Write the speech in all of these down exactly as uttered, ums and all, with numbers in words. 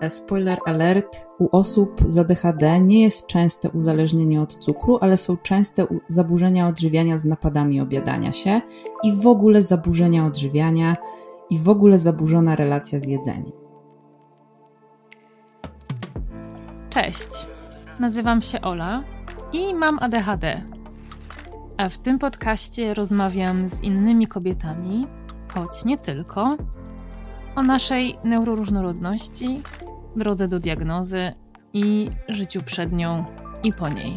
Spoiler alert, u osób z A D H D nie jest częste uzależnienie od cukru, ale są częste zaburzenia odżywiania z napadami objadania się i w ogóle zaburzenia odżywiania i w ogóle zaburzona relacja z jedzeniem. Cześć, nazywam się Ola i mam A D H D. A w tym podcaście rozmawiam z innymi kobietami, choć nie tylko, o naszej neuroróżnorodności, drodze do diagnozy i życiu przed nią i po niej.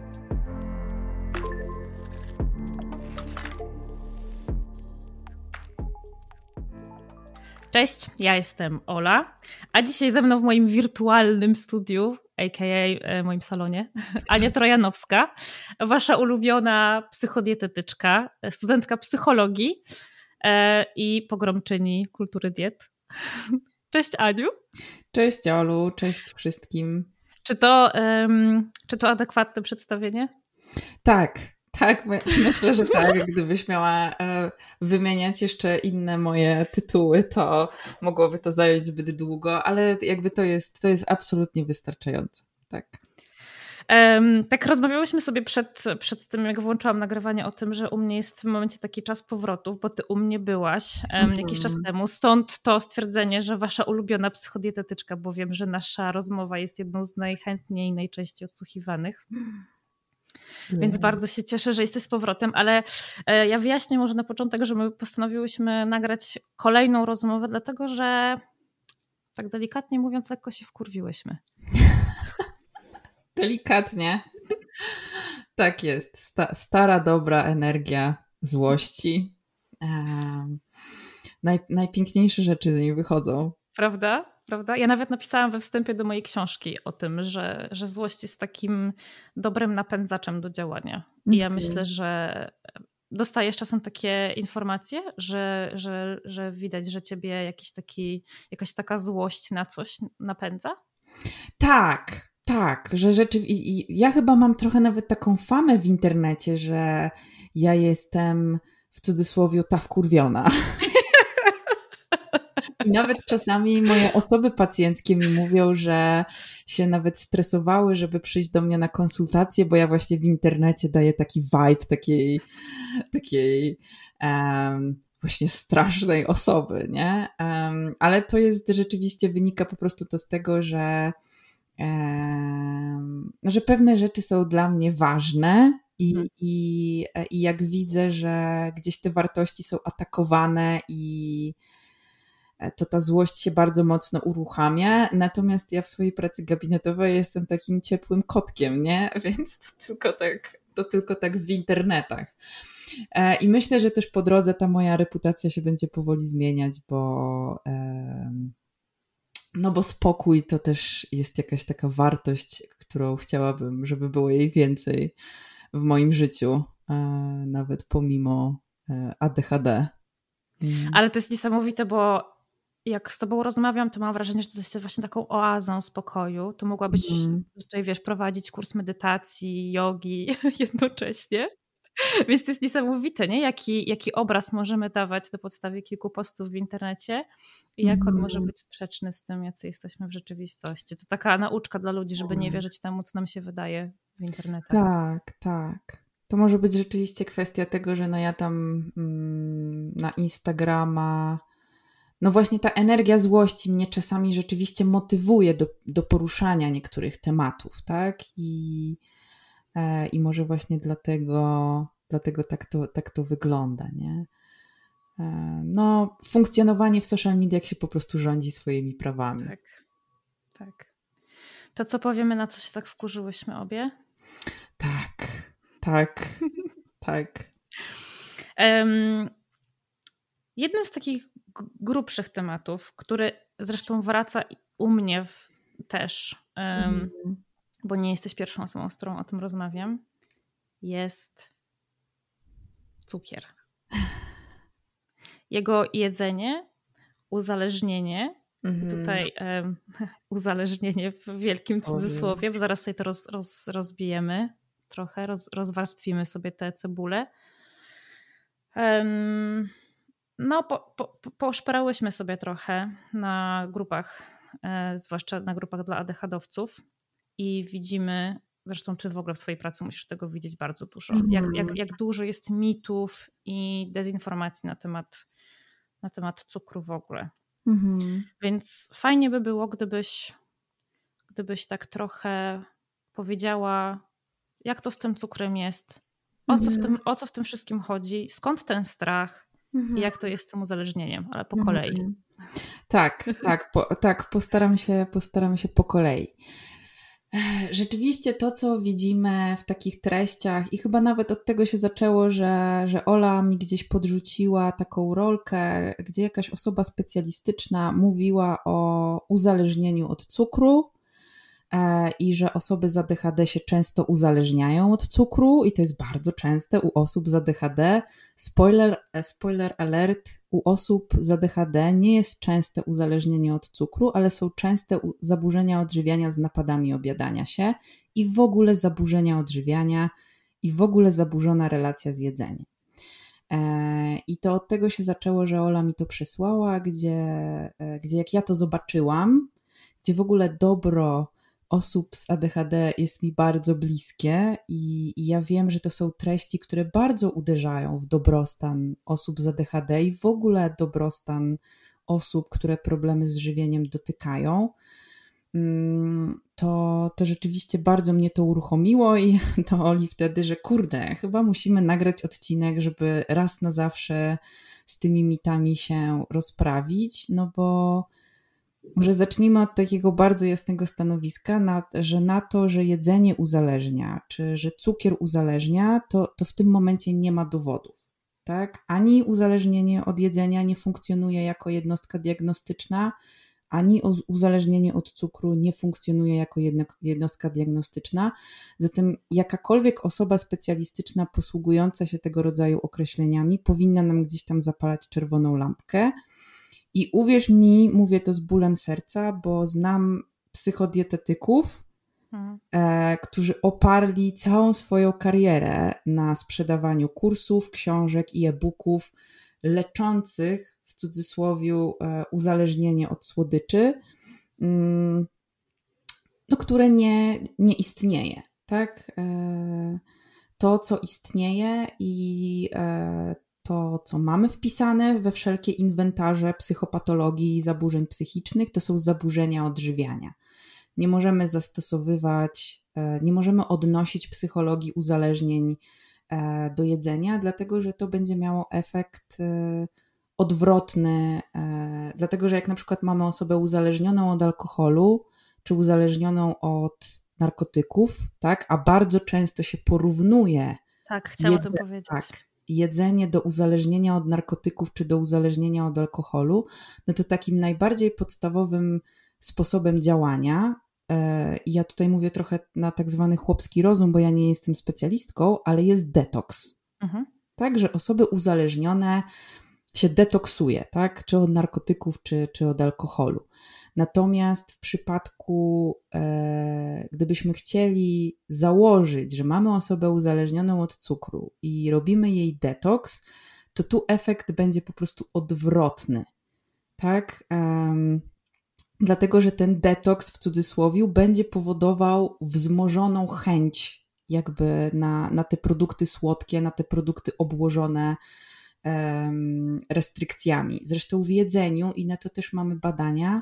Cześć, ja jestem Ola, a dzisiaj ze mną w moim wirtualnym studiu, a k a moim salonie, Ania Trojanowska, wasza ulubiona psychodietetyczka, studentka psychologii i pogromczyni kultury diet. Cześć Aniu. Cześć Olu, cześć wszystkim. Czy to, um, czy to adekwatne przedstawienie? Tak, tak, my, myślę, że tak. Gdybyś miała e, wymieniać jeszcze inne moje tytuły, to mogłoby to zająć zbyt długo, ale jakby to jest, to jest absolutnie wystarczające. Tak. Um, tak rozmawiałyśmy sobie przed, przed tym, jak włączyłam nagrywanie, o tym, że u mnie jest w tym momencie taki czas powrotów, bo ty u mnie byłaś um, mm. jakiś czas temu. Stąd to stwierdzenie, że wasza ulubiona psychodietetyczka, bo wiem, że nasza rozmowa jest jedną z najchętniej i najczęściej odsłuchiwanych. Mm. Więc bardzo się cieszę, że jesteś z powrotem, ale e, ja wyjaśnię może na początek, że my postanowiłyśmy nagrać kolejną rozmowę, dlatego że tak delikatnie mówiąc, lekko się wkurwiłyśmy. Delikatnie. Tak jest. Sta- stara, dobra energia złości. Um, naj- najpiękniejsze rzeczy z niej wychodzą. Prawda? Prawda? Ja nawet napisałam we wstępie do mojej książki o tym, że, że złość jest takim dobrym napędzaczem do działania. I ja myślę, że dostajesz czasem takie informacje, że, że, że widać, że ciebie jakiś taki, jakaś taka złość na coś napędza? Tak. Tak, że rzeczywiście, ja chyba mam trochę nawet taką famę w internecie, że ja jestem w cudzysłowie ta wkurwiona. I nawet czasami moje osoby pacjenckie mi mówią, że się nawet stresowały, żeby przyjść do mnie na konsultację, bo ja właśnie w internecie daję taki vibe takiej, takiej um, właśnie strasznej osoby, nie? Um, ale to jest rzeczywiście, wynika po prostu to z tego, że że pewne rzeczy są dla mnie ważne i, hmm. i, i jak widzę, że gdzieś te wartości są atakowane i to ta złość się bardzo mocno uruchamia, natomiast ja w swojej pracy gabinetowej jestem takim ciepłym kotkiem, nie? Więc to tylko tak, to tylko tak w internetach. I myślę, że też po drodze ta moja reputacja się będzie powoli zmieniać, bo No bo spokój to też jest jakaś taka wartość, którą chciałabym, żeby było jej więcej w moim życiu, nawet pomimo A D H D. Ale to jest niesamowite, bo jak z tobą rozmawiam, to mam wrażenie, że to jest właśnie taką oazą spokoju. To mogłabyś mm. tutaj, wiesz, prowadzić kurs medytacji, jogi jednocześnie. Więc to jest niesamowite, nie? Jaki, jaki obraz możemy dawać na podstawie kilku postów w internecie i jak on mm. może być sprzeczny z tym, jacy jesteśmy w rzeczywistości. To taka nauczka dla ludzi, żeby nie wierzyć temu, co nam się wydaje w internecie. Tak, tak. To może być rzeczywiście kwestia tego, że no ja tam mm, na Instagrama, no właśnie ta energia złości mnie czasami rzeczywiście motywuje do, do poruszania niektórych tematów, tak? I I może właśnie dlatego, dlatego tak, to, tak to wygląda, nie? No, funkcjonowanie w social mediach się po prostu rządzi swoimi prawami. Tak, tak. To co powiemy, na co się tak wkurzyłyśmy obie? Tak, tak, tak. Um, jednym z takich grubszych tematów, który zresztą wraca u mnie w, też, um, mm. bo nie jesteś pierwszą osobą, z którą o tym rozmawiam, jest cukier. Jego jedzenie, uzależnienie, mm. tutaj um, uzależnienie w wielkim cudzysłowie, bo zaraz sobie to roz, roz, rozbijemy trochę, roz, rozwarstwimy sobie tę cebulę. Um, no, po, po, poszperałyśmy sobie trochę na grupach e, zwłaszcza na grupach dla A D H dowców i widzimy, zresztą ty w ogóle w swojej pracy musisz tego widzieć bardzo dużo, Mhm. jak, jak, jak dużo jest mitów i dezinformacji na temat, na temat cukru w ogóle. Mhm. Więc fajnie by było, gdybyś, gdybyś tak trochę powiedziała, jak to z tym cukrem jest, o co w tym, o co w tym wszystkim chodzi, skąd ten strach Mhm. i jak to jest z tym uzależnieniem, ale po Mhm. kolei. Tak, tak, po, tak, postaram się, postaram się po kolei. Rzeczywiście to, co widzimy w takich treściach i chyba nawet od tego się zaczęło, że, że Ola mi gdzieś podrzuciła taką rolkę, gdzie jakaś osoba specjalistyczna mówiła o uzależnieniu od cukru e, i że osoby z A D H D się często uzależniają od cukru i to jest bardzo częste u osób z A D H D. Spoiler, spoiler alert, u osób z A D H D nie jest częste uzależnienie od cukru, ale są częste zaburzenia odżywiania z napadami objadania się i w ogóle zaburzenia odżywiania i w ogóle zaburzona relacja z jedzeniem. I to od tego się zaczęło, że Ola mi to przesłała, gdzie, gdzie jak ja to zobaczyłam, gdzie w ogóle dobro osób z A D H D jest mi bardzo bliskie i, i ja wiem, że to są treści, które bardzo uderzają w dobrostan osób z A D H D i w ogóle dobrostan osób, które problemy z żywieniem dotykają, to, to rzeczywiście bardzo mnie to uruchomiło i to Oli wtedy, że kurde, chyba musimy nagrać odcinek, żeby raz na zawsze z tymi mitami się rozprawić, no bo może zacznijmy od takiego bardzo jasnego stanowiska, na, że na to, że jedzenie uzależnia, czy że cukier uzależnia, to, to w tym momencie nie ma dowodów. Tak? Ani uzależnienie od jedzenia nie funkcjonuje jako jednostka diagnostyczna, ani uzależnienie od cukru nie funkcjonuje jako jednostka diagnostyczna. Zatem jakakolwiek osoba specjalistyczna posługująca się tego rodzaju określeniami powinna nam gdzieś tam zapalać czerwoną lampkę. I uwierz mi, mówię to z bólem serca, bo znam psychodietetyków, hmm. e, którzy oparli całą swoją karierę na sprzedawaniu kursów, książek i e-booków leczących, w cudzysłowie, e, uzależnienie od słodyczy, mm, no, które nie, nie istnieje. Tak? E, to, co istnieje i e, to, co mamy wpisane we wszelkie inwentarze psychopatologii i zaburzeń psychicznych, to są zaburzenia odżywiania. Nie możemy zastosowywać, nie możemy odnosić psychologii uzależnień do jedzenia, dlatego że to będzie miało efekt odwrotny, dlatego że jak na przykład mamy osobę uzależnioną od alkoholu, czy uzależnioną od narkotyków, tak, a bardzo często się porównuje. Tak, chciałam jedzenie, o tym powiedzieć. Tak, jedzenie do uzależnienia od narkotyków czy do uzależnienia od alkoholu, no to takim najbardziej podstawowym sposobem działania, i ja tutaj mówię trochę na tak zwany chłopski rozum, bo ja nie jestem specjalistką, ale jest detoks. Mhm. Tak, że osoby uzależnione się detoksuje, tak, czy od narkotyków, czy, czy od alkoholu. Natomiast w przypadku, e, gdybyśmy chcieli założyć, że mamy osobę uzależnioną od cukru i robimy jej detoks, to tu efekt będzie po prostu odwrotny. Tak? Um, dlatego, że ten detoks w cudzysłowie będzie powodował wzmożoną chęć jakby na, na te produkty słodkie, na te produkty obłożone um, restrykcjami. Zresztą w jedzeniu, i na to też mamy badania,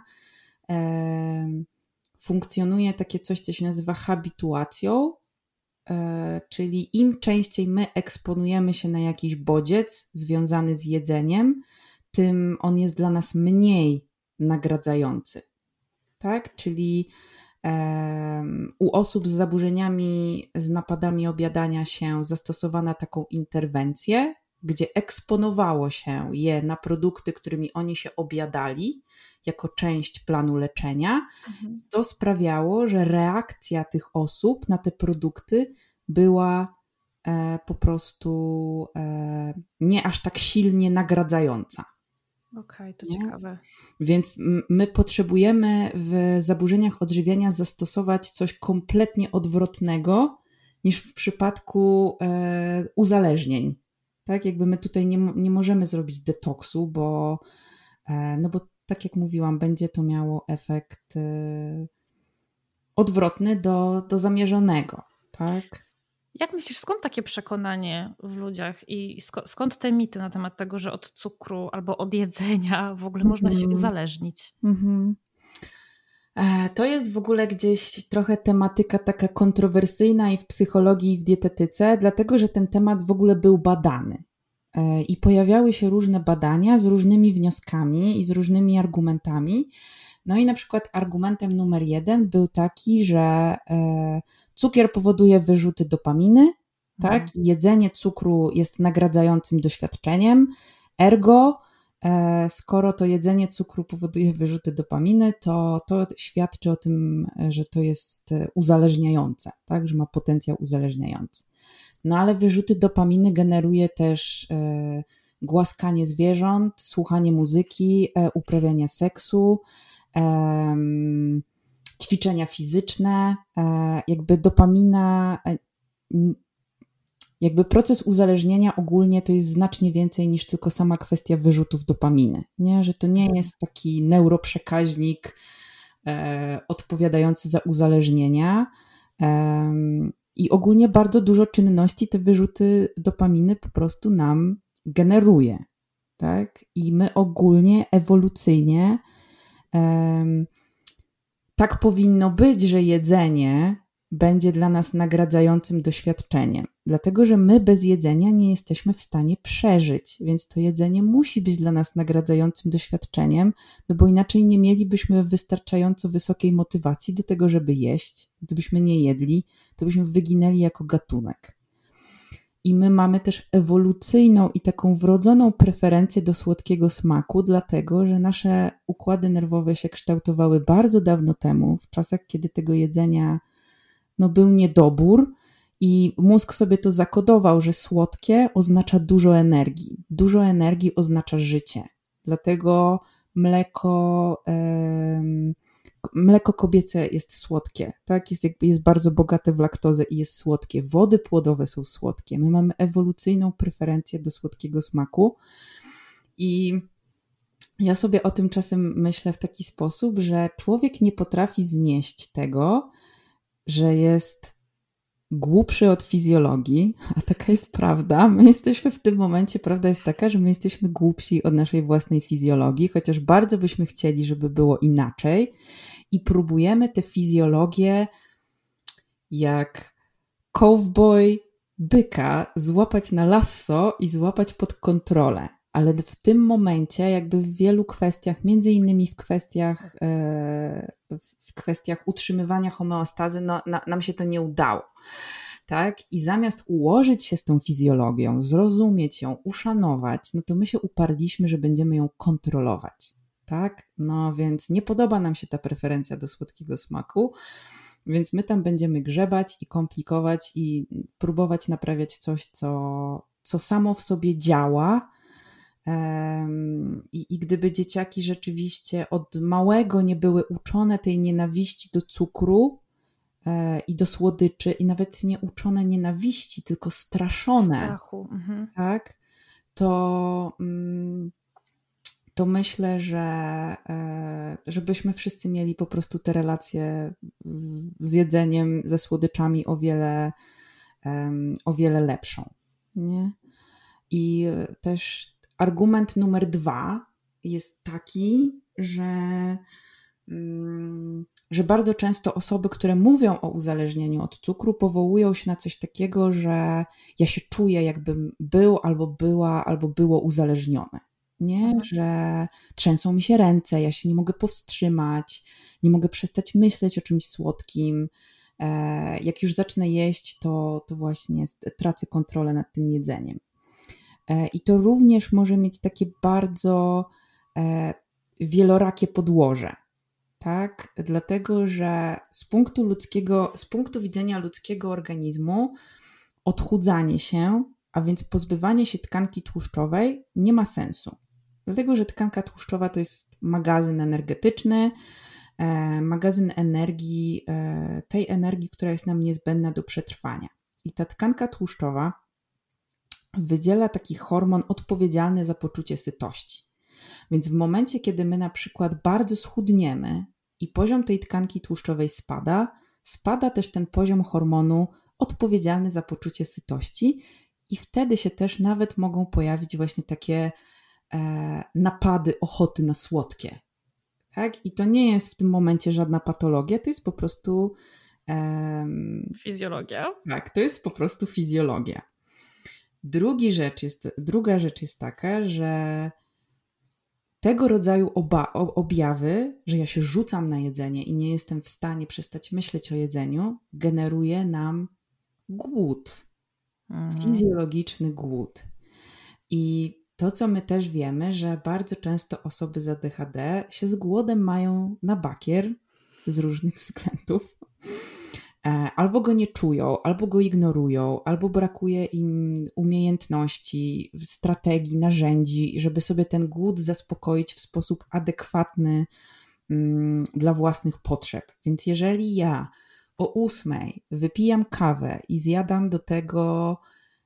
funkcjonuje takie coś, co się nazywa habituacją, czyli im częściej my eksponujemy się na jakiś bodziec związany z jedzeniem, tym on jest dla nas mniej nagradzający. Tak? Czyli um, u osób z zaburzeniami, z napadami objadania się zastosowano taką interwencję, gdzie eksponowało się je na produkty, którymi oni się objadali, jako część planu leczenia, mhm. to sprawiało, że reakcja tych osób na te produkty była e, po prostu e, nie aż tak silnie nagradzająca. Okej, okay, to nie? Ciekawe. Więc m- my potrzebujemy w zaburzeniach odżywiania zastosować coś kompletnie odwrotnego niż w przypadku e, uzależnień. Tak, jakby my tutaj nie, nie możemy zrobić detoksu, bo, e, no bo tak jak mówiłam, będzie to miało efekt odwrotny do, do zamierzonego, tak? Jak myślisz, skąd takie przekonanie w ludziach i skąd, skąd te mity na temat tego, że od cukru albo od jedzenia w ogóle można się uzależnić? Mm-hmm. To jest w ogóle gdzieś trochę tematyka taka kontrowersyjna i w psychologii, i w dietetyce, dlatego że ten temat w ogóle był badany. I pojawiały się różne badania z różnymi wnioskami i z różnymi argumentami. No i na przykład argumentem numer jeden był taki, że cukier powoduje wyrzuty dopaminy, tak? Mhm. Jedzenie cukru jest nagradzającym doświadczeniem, ergo skoro to jedzenie cukru powoduje wyrzuty dopaminy, to to świadczy o tym, że to jest uzależniające, tak? Że ma potencjał uzależniający. No ale wyrzuty dopaminy generuje też e, głaskanie zwierząt, słuchanie muzyki, e, uprawianie seksu, e, ćwiczenia fizyczne, e, jakby dopamina, e, jakby proces uzależnienia ogólnie to jest znacznie więcej niż tylko sama kwestia wyrzutów dopaminy, nie? Że to nie jest taki neuroprzekaźnik e, odpowiadający za uzależnienia, e, i ogólnie bardzo dużo czynności te wyrzuty dopaminy po prostu nam generuje, tak? I my ogólnie, ewolucyjnie um, tak powinno być, że jedzenie będzie dla nas nagradzającym doświadczeniem, dlatego że my bez jedzenia nie jesteśmy w stanie przeżyć, więc to jedzenie musi być dla nas nagradzającym doświadczeniem, no bo inaczej nie mielibyśmy wystarczająco wysokiej motywacji do tego, żeby jeść. Gdybyśmy nie jedli, to byśmy wyginęli jako gatunek. I my mamy też ewolucyjną i taką wrodzoną preferencję do słodkiego smaku, dlatego że nasze układy nerwowe się kształtowały bardzo dawno temu, w czasach, kiedy tego jedzenia no, był niedobór i mózg sobie to zakodował, że słodkie oznacza dużo energii. Dużo energii oznacza życie. Dlatego mleko, e, mleko kobiece jest słodkie, tak? Jest, jakby jest bardzo bogate w laktozę i jest słodkie. Wody płodowe są słodkie. My mamy ewolucyjną preferencję do słodkiego smaku i ja sobie o tym czasem myślę w taki sposób, że człowiek nie potrafi znieść tego, że jest głupszy od fizjologii, a taka jest prawda. My jesteśmy w tym momencie, prawda jest taka, że my jesteśmy głupsi od naszej własnej fizjologii, chociaż bardzo byśmy chcieli, żeby było inaczej i próbujemy tę fizjologię jak cowboy byka złapać na lasso i złapać pod kontrolę. Ale w tym momencie jakby w wielu kwestiach, między innymi w kwestiach, w kwestiach utrzymywania homeostazy, no, na, nam się to nie udało. Tak? I zamiast ułożyć się z tą fizjologią, zrozumieć ją, uszanować, no to my się uparliśmy, że będziemy ją kontrolować. Tak? No więc nie podoba nam się ta preferencja do słodkiego smaku, więc my tam będziemy grzebać i komplikować i próbować naprawiać coś, co, co samo w sobie działa. I, I gdyby dzieciaki rzeczywiście od małego nie były uczone tej nienawiści do cukru e, i do słodyczy i nawet nie uczone nienawiści, tylko straszone, strachu, mhm. tak, to, to myślę, że e, żebyśmy wszyscy mieli po prostu te relacje z jedzeniem, ze słodyczami o wiele, um, o wiele lepszą, nie? I też argument numer dwa jest taki, że, że bardzo często osoby, które mówią o uzależnieniu od cukru, powołują się na coś takiego, że ja się czuję, jakbym był albo była, albo było uzależnione. Nie? Mhm. Że trzęsą mi się ręce, ja się nie mogę powstrzymać, nie mogę przestać myśleć o czymś słodkim. Jak już zacznę jeść, to, to właśnie tracę kontrolę nad tym jedzeniem. I to również może mieć takie bardzo e, wielorakie podłoże, tak? Dlatego, że z punktu ludzkiego, z punktu widzenia ludzkiego organizmu odchudzanie się, a więc pozbywanie się tkanki tłuszczowej nie ma sensu. Dlatego, że tkanka tłuszczowa to jest magazyn energetyczny, e, magazyn energii, e, tej energii, która jest nam niezbędna do przetrwania. I ta tkanka tłuszczowa wydziela taki hormon odpowiedzialny za poczucie sytości. Więc w momencie, kiedy my na przykład bardzo schudniemy i poziom tej tkanki tłuszczowej spada, spada też ten poziom hormonu odpowiedzialny za poczucie sytości i wtedy się też nawet mogą pojawić właśnie takie e, napady ochoty na słodkie. Tak? I to nie jest w tym momencie żadna patologia, to jest po prostu e, fizjologia. Tak, to jest po prostu fizjologia. Drugi rzecz jest, druga rzecz jest taka, że tego rodzaju oba, objawy, że ja się rzucam na jedzenie i nie jestem w stanie przestać myśleć o jedzeniu, generuje nam głód. Mhm. Fizjologiczny głód. I to, co my też wiemy, że bardzo często osoby z A D H D się z głodem mają na bakier z różnych względów. Albo go nie czują, albo go ignorują, albo brakuje im umiejętności, strategii, narzędzi, żeby sobie ten głód zaspokoić w sposób adekwatny um, dla własnych potrzeb. Więc jeżeli ja o ósmej wypijam kawę i zjadam do tego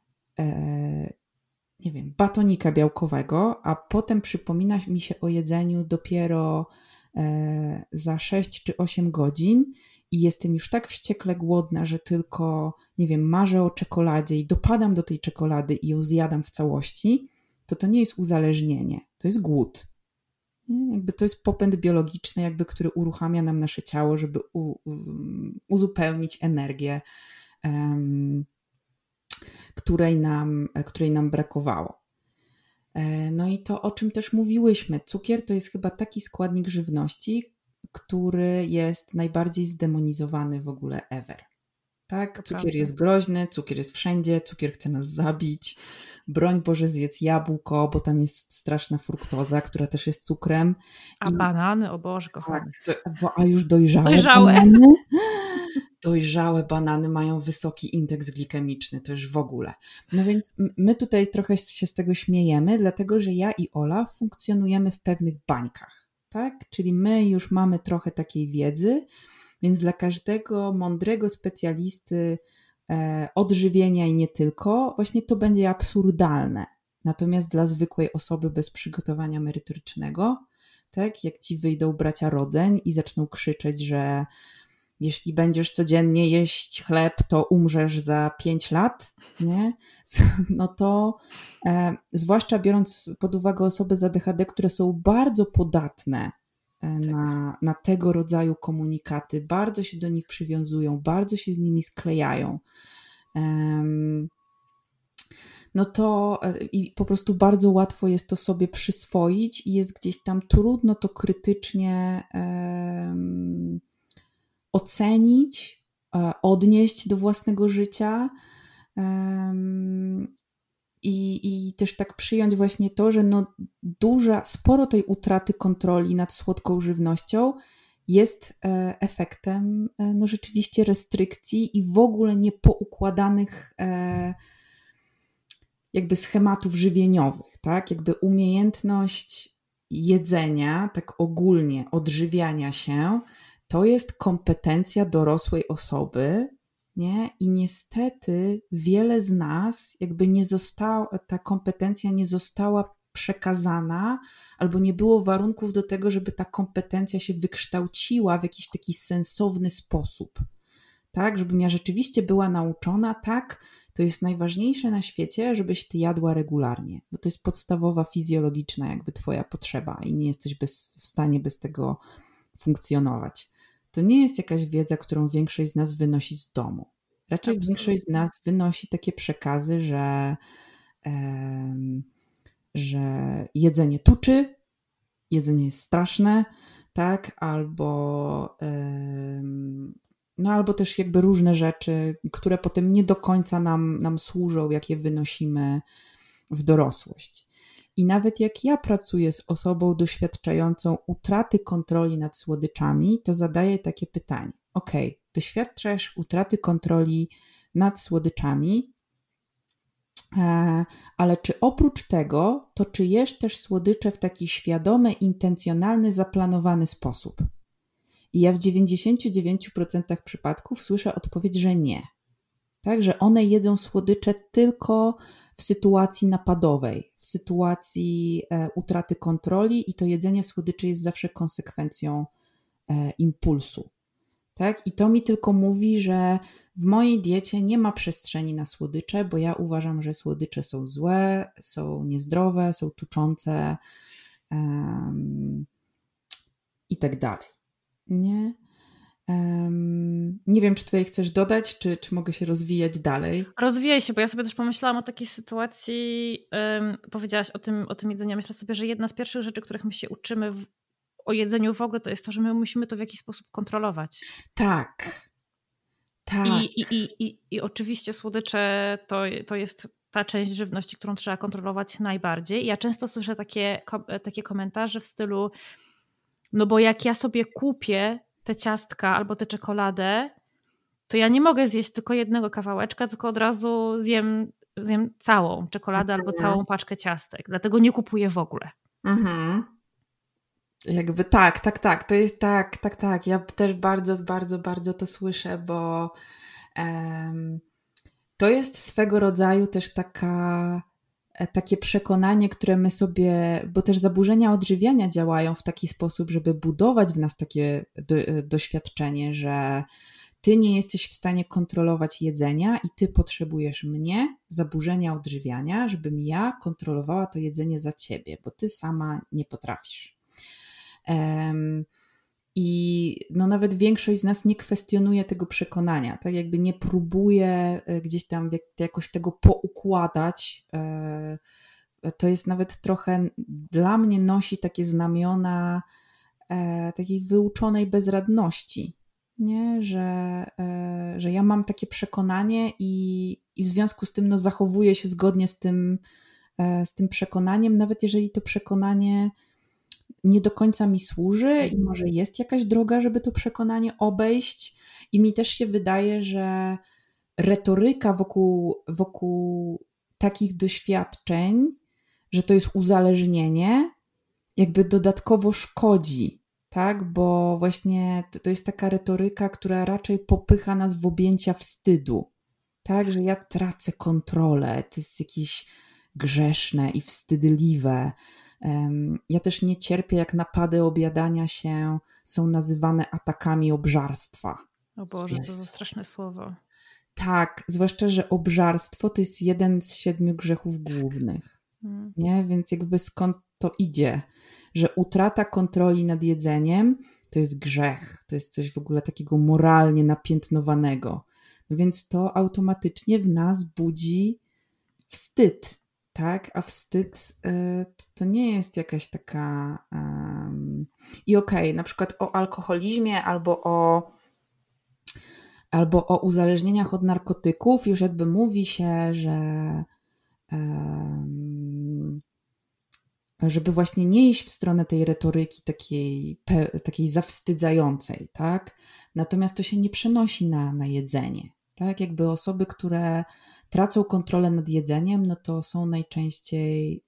e, nie wiem, batonika białkowego, a potem przypomina mi się o jedzeniu dopiero e, za sześć czy osiem godzin i jestem już tak wściekle głodna, że tylko, nie wiem, marzę o czekoladzie i dopadam do tej czekolady i ją zjadam w całości, to to nie jest uzależnienie, to jest głód. Nie? Jakby to jest popęd biologiczny, jakby, który uruchamia nam nasze ciało, żeby u, u, uzupełnić energię, um, której nam, której nam brakowało. No i to, o czym też mówiłyśmy, cukier to jest chyba taki składnik żywności, który jest najbardziej zdemonizowany w ogóle ever. Tak? To cukier prawda. Jest groźny, cukier jest wszędzie, cukier chce nas zabić. Broń Boże, zjedz jabłko, bo tam jest straszna fruktoza, która też jest cukrem. A I... banany, o Boże, kochani. Tak, to, a już dojrzałe, dojrzałe. banany? Dojrzałe banany mają wysoki indeks glikemiczny, to już w ogóle. No więc my tutaj trochę się z tego śmiejemy, dlatego że ja i Ola funkcjonujemy w pewnych bańkach, tak? Czyli my już mamy trochę takiej wiedzy, więc dla każdego mądrego specjalisty e, odżywienia i nie tylko, właśnie to będzie absurdalne. Natomiast dla zwykłej osoby bez przygotowania merytorycznego, tak? Jak ci wyjdą bracia Rodzeń i zaczną krzyczeć, że jeśli będziesz codziennie jeść chleb, to umrzesz za pięć lat, nie? No to e, zwłaszcza biorąc pod uwagę osoby z A D H D, które są bardzo podatne na, na tego rodzaju komunikaty, bardzo się do nich przywiązują, bardzo się z nimi sklejają, um, no to i po prostu bardzo łatwo jest to sobie przyswoić i jest gdzieś tam trudno to krytycznie um, ocenić, odnieść do własnego życia um, i, i też tak przyjąć właśnie to, że no duża, sporo tej utraty kontroli nad słodką żywnością jest e, efektem e, no rzeczywiście restrykcji i w ogóle niepoukładanych e, jakby schematów żywieniowych, tak? Jakby umiejętność jedzenia, tak ogólnie odżywiania się, to jest kompetencja dorosłej osoby, nie? I niestety wiele z nas jakby nie została, ta kompetencja nie została przekazana albo nie było warunków do tego, żeby ta kompetencja się wykształciła w jakiś taki sensowny sposób, tak? Żebym ja rzeczywiście była nauczona, tak, to jest najważniejsze na świecie, żebyś ty jadła regularnie, bo to jest podstawowa fizjologiczna jakby twoja potrzeba i nie jesteś bez, w stanie bez tego funkcjonować. To nie jest jakaś wiedza, którą większość z nas wynosi z domu. Raczej Absolutnie. Większość z nas wynosi takie przekazy, że, um, że jedzenie tuczy, jedzenie jest straszne, tak, albo, um, no, albo też jakby różne rzeczy, które potem nie do końca nam, nam służą, jak je wynosimy w dorosłość. I nawet jak ja pracuję z osobą doświadczającą utraty kontroli nad słodyczami, to zadaję takie pytanie. Ok, doświadczasz utraty kontroli nad słodyczami, ale czy oprócz tego, to czy jesz też słodycze w taki świadomy, intencjonalny, zaplanowany sposób? I ja w dziewięćdziesiąt dziewięć procent przypadków słyszę odpowiedź, że nie. Tak, że one jedzą słodycze tylko w w sytuacji napadowej, w sytuacji e, utraty kontroli i to jedzenie słodyczy jest zawsze konsekwencją e, impulsu. Tak? I to mi tylko mówi, że w mojej diecie nie ma przestrzeni na słodycze, bo ja uważam, że słodycze są złe, są niezdrowe, są tuczące um, i tak dalej. Nie? Um, nie wiem, czy tutaj chcesz dodać, czy, czy mogę się rozwijać dalej. Rozwijaj się, bo ja sobie też pomyślałam o takiej sytuacji, um, powiedziałaś o tym, o tym jedzeniu. Myślę sobie, że jedna z pierwszych rzeczy, których my się uczymy w, o jedzeniu w ogóle, to jest to, że my musimy to w jakiś sposób kontrolować. Tak. Tak. I, i, i, i, i oczywiście słodycze to, to jest ta część żywności, którą trzeba kontrolować najbardziej. Ja często słyszę takie, takie komentarze w stylu, no bo jak ja sobie kupię te ciastka albo tę czekoladę, to ja nie mogę zjeść tylko jednego kawałeczka, tylko od razu zjem, zjem całą czekoladę mhm. albo całą paczkę ciastek. Dlatego nie kupuję w ogóle. Mhm. Jakby tak, tak, tak. To jest tak, tak, tak. Ja też bardzo, bardzo, bardzo to słyszę, bo um, to jest swego rodzaju też taka, takie przekonanie, które my sobie, bo też zaburzenia odżywiania działają w taki sposób, żeby budować w nas takie do, doświadczenie, że ty nie jesteś w stanie kontrolować jedzenia i ty potrzebujesz mnie, zaburzenia odżywiania, żebym ja kontrolowała to jedzenie za ciebie, bo ty sama nie potrafisz. Um, I no nawet większość z nas nie kwestionuje tego przekonania, tak jakby nie próbuje gdzieś tam jakoś tego poukładać. To jest nawet trochę, dla mnie nosi takie znamiona takiej wyuczonej bezradności, nie? Że, że ja mam takie przekonanie i, i w związku z tym no, zachowuję się zgodnie z tym, z tym przekonaniem, nawet jeżeli to przekonanie nie do końca mi służy i może jest jakaś droga, żeby to przekonanie obejść. I mi też się wydaje, że retoryka wokół, wokół takich doświadczeń, że to jest uzależnienie, jakby dodatkowo szkodzi, tak? Bo właśnie to, to jest taka retoryka, która raczej popycha nas w objęcia wstydu, tak? Że ja tracę kontrolę, to jest jakieś grzeszne i wstydliwe. Ja też nie cierpię, jak napady objadania się są nazywane atakami obżarstwa. O Boże, co za straszne słowo. Tak, zwłaszcza, że obżarstwo to jest jeden z siedmiu grzechów głównych. Hmm. Nie? Więc jakby skąd to idzie? Że utrata kontroli nad jedzeniem to jest grzech. To jest coś w ogóle takiego moralnie napiętnowanego. No więc to automatycznie w nas budzi wstyd. Tak, a wstyd y, to nie jest jakaś taka... Um... I okej, okay, na przykład o alkoholizmie albo o, albo o uzależnieniach od narkotyków już jakby mówi się, że um, żeby właśnie nie iść w stronę tej retoryki takiej, pe, takiej zawstydzającej, tak? Natomiast to się nie przenosi na, na jedzenie. Tak, jakby osoby, które tracą kontrolę nad jedzeniem, no to są najczęściej,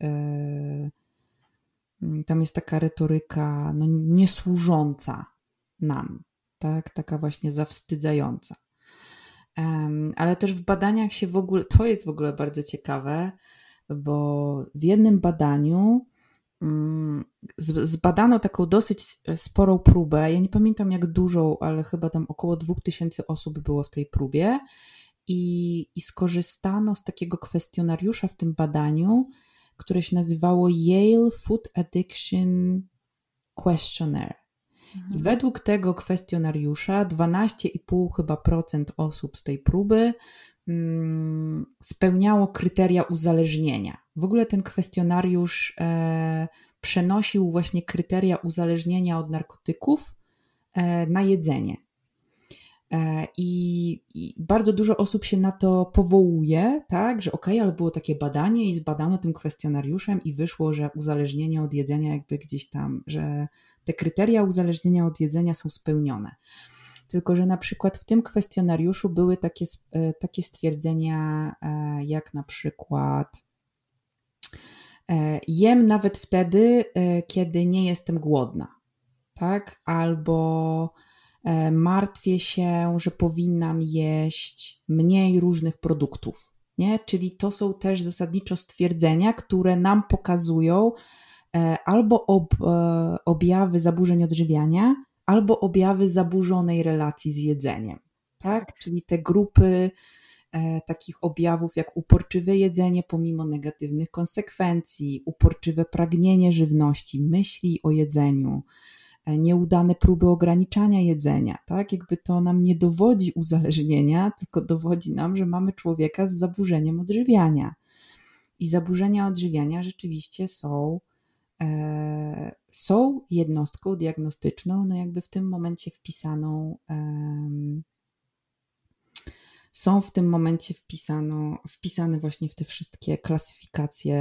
yy, tam jest taka retoryka no, niesłużąca nam, tak, taka właśnie zawstydzająca. Um, ale też w badaniach się w ogóle, to jest w ogóle bardzo ciekawe, bo w jednym badaniu um, z, zbadano taką dosyć sporą próbę, ja nie pamiętam jak dużą, ale chyba tam około dwóch tysięcy osób było w tej próbie. I, i skorzystano z takiego kwestionariusza w tym badaniu, które się nazywało Yale Food Addiction Questionnaire. Mhm. I według tego kwestionariusza dwanaście i pół chyba procent osób z tej próby mm, spełniało kryteria uzależnienia. W ogóle ten kwestionariusz e, przenosił właśnie kryteria uzależnienia od narkotyków e, na jedzenie. I, I bardzo dużo osób się na to powołuje, tak, że okej, okay, ale było takie badanie i zbadano tym kwestionariuszem i wyszło, że uzależnienie od jedzenia jakby gdzieś tam, że te kryteria uzależnienia od jedzenia są spełnione. Tylko że na przykład w tym kwestionariuszu były takie, takie stwierdzenia jak na przykład jem nawet wtedy, kiedy nie jestem głodna, tak, albo martwię się, że powinnam jeść mniej różnych produktów, Nie? Czyli to są też zasadniczo stwierdzenia, które nam pokazują e, albo ob, e, objawy zaburzeń odżywiania, albo objawy zaburzonej relacji z jedzeniem. Tak? Tak. Czyli te grupy e, takich objawów jak uporczywe jedzenie pomimo negatywnych konsekwencji, uporczywe pragnienie żywności, myśli o jedzeniu, e, nieudane próby ograniczania jedzenia. Tak? Jakby to nam nie dowodzi uzależnienia, tylko dowodzi nam, że mamy człowieka z zaburzeniem odżywiania. I zaburzenia odżywiania rzeczywiście są E, są jednostką diagnostyczną, no jakby w tym momencie wpisaną, um, są w tym momencie wpisano, wpisane właśnie w te wszystkie klasyfikacje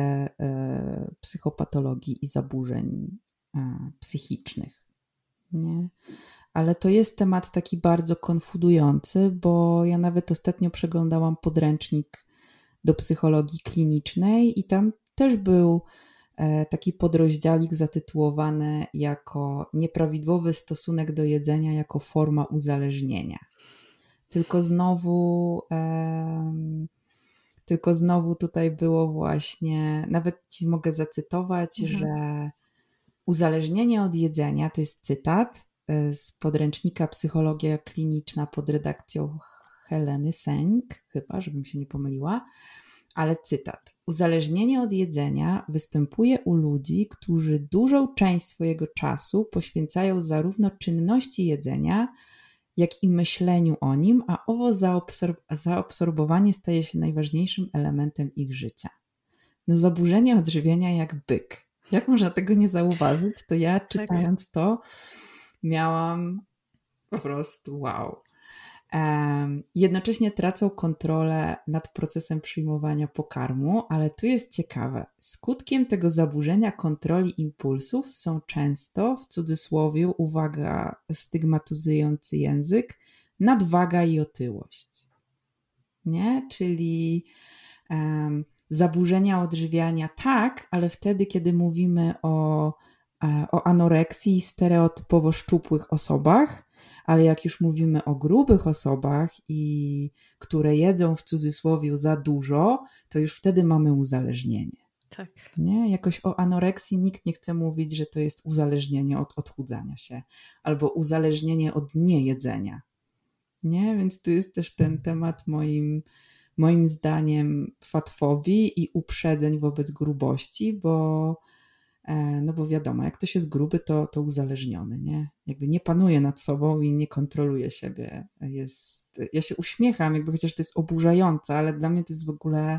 e, psychopatologii i zaburzeń e, psychicznych. Nie? Ale to jest temat taki bardzo konfudujący, bo ja nawet ostatnio przeglądałam podręcznik do psychologii klinicznej i tam też był taki podrozdziałik zatytułowany jako nieprawidłowy stosunek do jedzenia jako forma uzależnienia. Tylko znowu um, tylko znowu tutaj było właśnie, nawet ci mogę zacytować, mhm. że uzależnienie od jedzenia, to jest cytat z podręcznika Psychologia kliniczna pod redakcją Heleny Sęk, chyba, żebym się nie pomyliła, ale cytat. Uzależnienie od jedzenia występuje u ludzi, którzy dużą część swojego czasu poświęcają zarówno czynności jedzenia, jak i myśleniu o nim, a owo zaobserw- zaabsorbowanie staje się najważniejszym elementem ich życia. No zaburzenie odżywienia jak byk. Jak można tego nie zauważyć? To ja czytając to miałam po prostu wow. Jednocześnie tracą kontrolę nad procesem przyjmowania pokarmu, ale tu jest ciekawe. Skutkiem tego zaburzenia kontroli impulsów są często, w cudzysłowie, uwaga, stygmatyzujący język, nadwaga i otyłość. Nie? Czyli um, zaburzenia odżywiania tak, ale wtedy, kiedy mówimy o, o anoreksji i stereotypowo szczupłych osobach, ale jak już mówimy o grubych osobach, i które jedzą w cudzysłowie za dużo, to już wtedy mamy uzależnienie. Tak. Nie? Jakoś o anoreksji nikt nie chce mówić, że to jest uzależnienie od odchudzania się albo uzależnienie od niejedzenia. Nie? Więc tu jest też ten temat moim, moim zdaniem fatfobii i uprzedzeń wobec grubości, bo no bo wiadomo, jak ktoś jest gruby, to, to uzależniony, nie? Jakby nie panuje nad sobą i nie kontroluje siebie. Jest, ja się uśmiecham, jakby chociaż to jest oburzające, ale dla mnie to jest w ogóle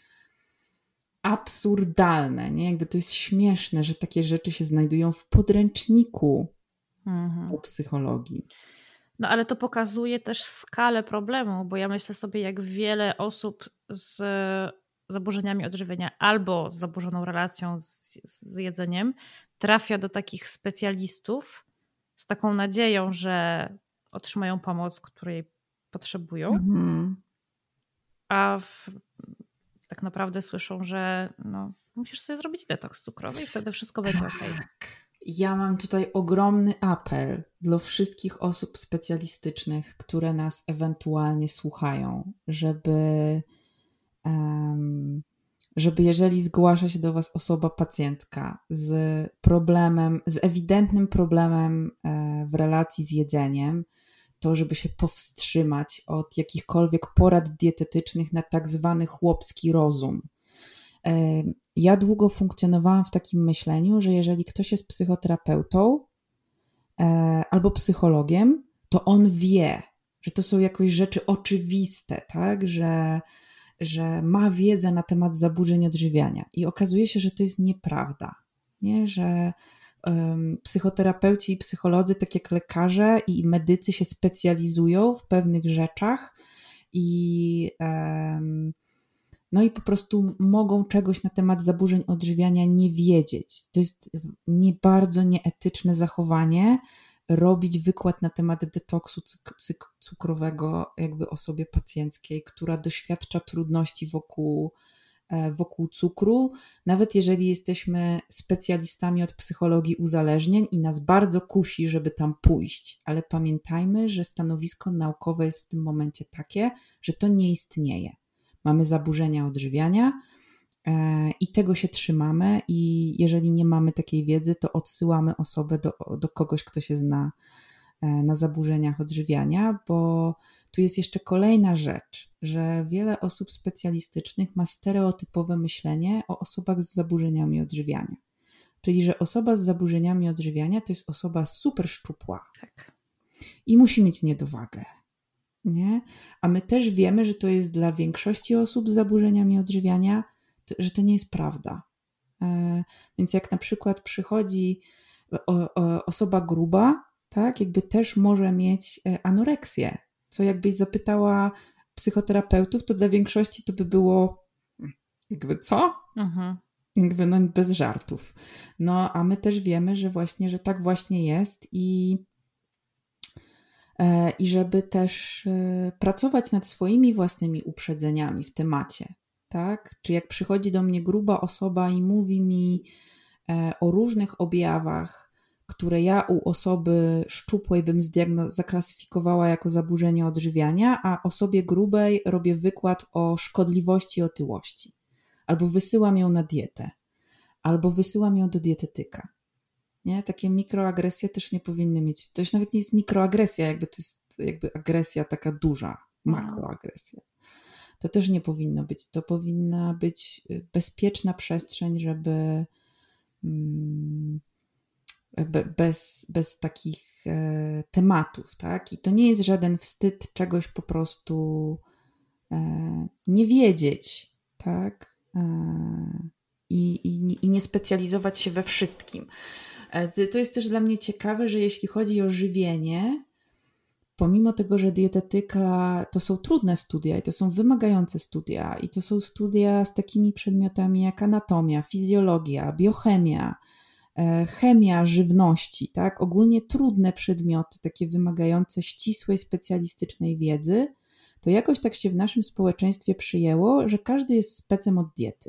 absurdalne, nie? Jakby to jest śmieszne, że takie rzeczy się znajdują w podręczniku mhm. po psychologii. No ale to pokazuje też skalę problemu, bo ja myślę sobie, jak wiele osób z zaburzeniami odżywienia albo z zaburzoną relacją z, z jedzeniem trafia do takich specjalistów z taką nadzieją, że otrzymają pomoc, której potrzebują, mm-hmm. a w, tak naprawdę słyszą, że no, musisz sobie zrobić detoks cukrowy i wtedy wszystko będzie okej. Okay. Ja mam tutaj ogromny apel dla wszystkich osób specjalistycznych, które nas ewentualnie słuchają, żeby Um, żeby jeżeli zgłasza się do Was osoba pacjentka z problemem, z ewidentnym problemem e, w relacji z jedzeniem, to żeby się powstrzymać od jakichkolwiek porad dietetycznych na tak zwany chłopski rozum. E, ja długo funkcjonowałam w takim myśleniu, że jeżeli ktoś jest psychoterapeutą e, albo psychologiem, to on wie, że to są jakoś rzeczy oczywiste, tak, że że ma wiedzę na temat zaburzeń odżywiania i okazuje się, że to jest nieprawda, nie? Że um, psychoterapeuci i psycholodzy, tak jak lekarze i medycy się specjalizują w pewnych rzeczach i um, no i po prostu mogą czegoś na temat zaburzeń odżywiania nie wiedzieć. To jest nie bardzo nieetyczne zachowanie, robić wykład na temat detoksu cukrowego jakby osobie pacjenckiej, która doświadcza trudności wokół, wokół cukru, nawet jeżeli jesteśmy specjalistami od psychologii uzależnień i nas bardzo kusi, żeby tam pójść, ale pamiętajmy, że stanowisko naukowe jest w tym momencie takie, że to nie istnieje. mamy zaburzenia odżywiania i tego się trzymamy i jeżeli nie mamy takiej wiedzy, to odsyłamy osobę do, do kogoś, kto się zna na zaburzeniach odżywiania, bo tu jest jeszcze kolejna rzecz, że wiele osób specjalistycznych ma stereotypowe myślenie o osobach z zaburzeniami odżywiania. Czyli, że osoba z zaburzeniami odżywiania to jest osoba super szczupła tak. i musi mieć niedowagę. Nie? A my też wiemy, że to jest dla większości osób z zaburzeniami odżywiania, to, że to nie jest prawda. E, więc jak na przykład przychodzi o, o, osoba gruba, tak, jakby też może mieć anoreksję, co jakbyś zapytała psychoterapeutów, to dla większości to by było jakby co? Mhm. Jakby no bez żartów. No a my też wiemy, że właśnie, że tak właśnie jest i e, i żeby też e, pracować nad swoimi własnymi uprzedzeniami w temacie, tak? Czy jak przychodzi do mnie gruba osoba i mówi mi e, o różnych objawach, które ja u osoby szczupłej bym zdiagno- zaklasyfikowała jako zaburzenie odżywiania, a osobie grubej robię wykład o szkodliwości otyłości. Albo wysyłam ją na dietę, albo wysyłam ją do dietetyka. Nie? Takie mikroagresje też nie powinny mieć. To już nawet nie jest mikroagresja, jakby to jest jakby agresja taka duża, makroagresja. To też nie powinno być. To powinna być bezpieczna przestrzeń, żeby mm, bez, bez takich e, tematów, tak? I to nie jest żaden wstyd czegoś po prostu e, nie wiedzieć, tak? E, i, i, I nie specjalizować się we wszystkim. E, to jest też dla mnie ciekawe, że jeśli chodzi o żywienie, pomimo tego, że dietetyka to są trudne studia i to są wymagające studia i to są studia z takimi przedmiotami jak anatomia, fizjologia, biochemia, chemia żywności, tak? Ogólnie trudne przedmioty, takie wymagające ścisłej, specjalistycznej wiedzy, to jakoś tak się w naszym społeczeństwie przyjęło, że każdy jest specem od diety.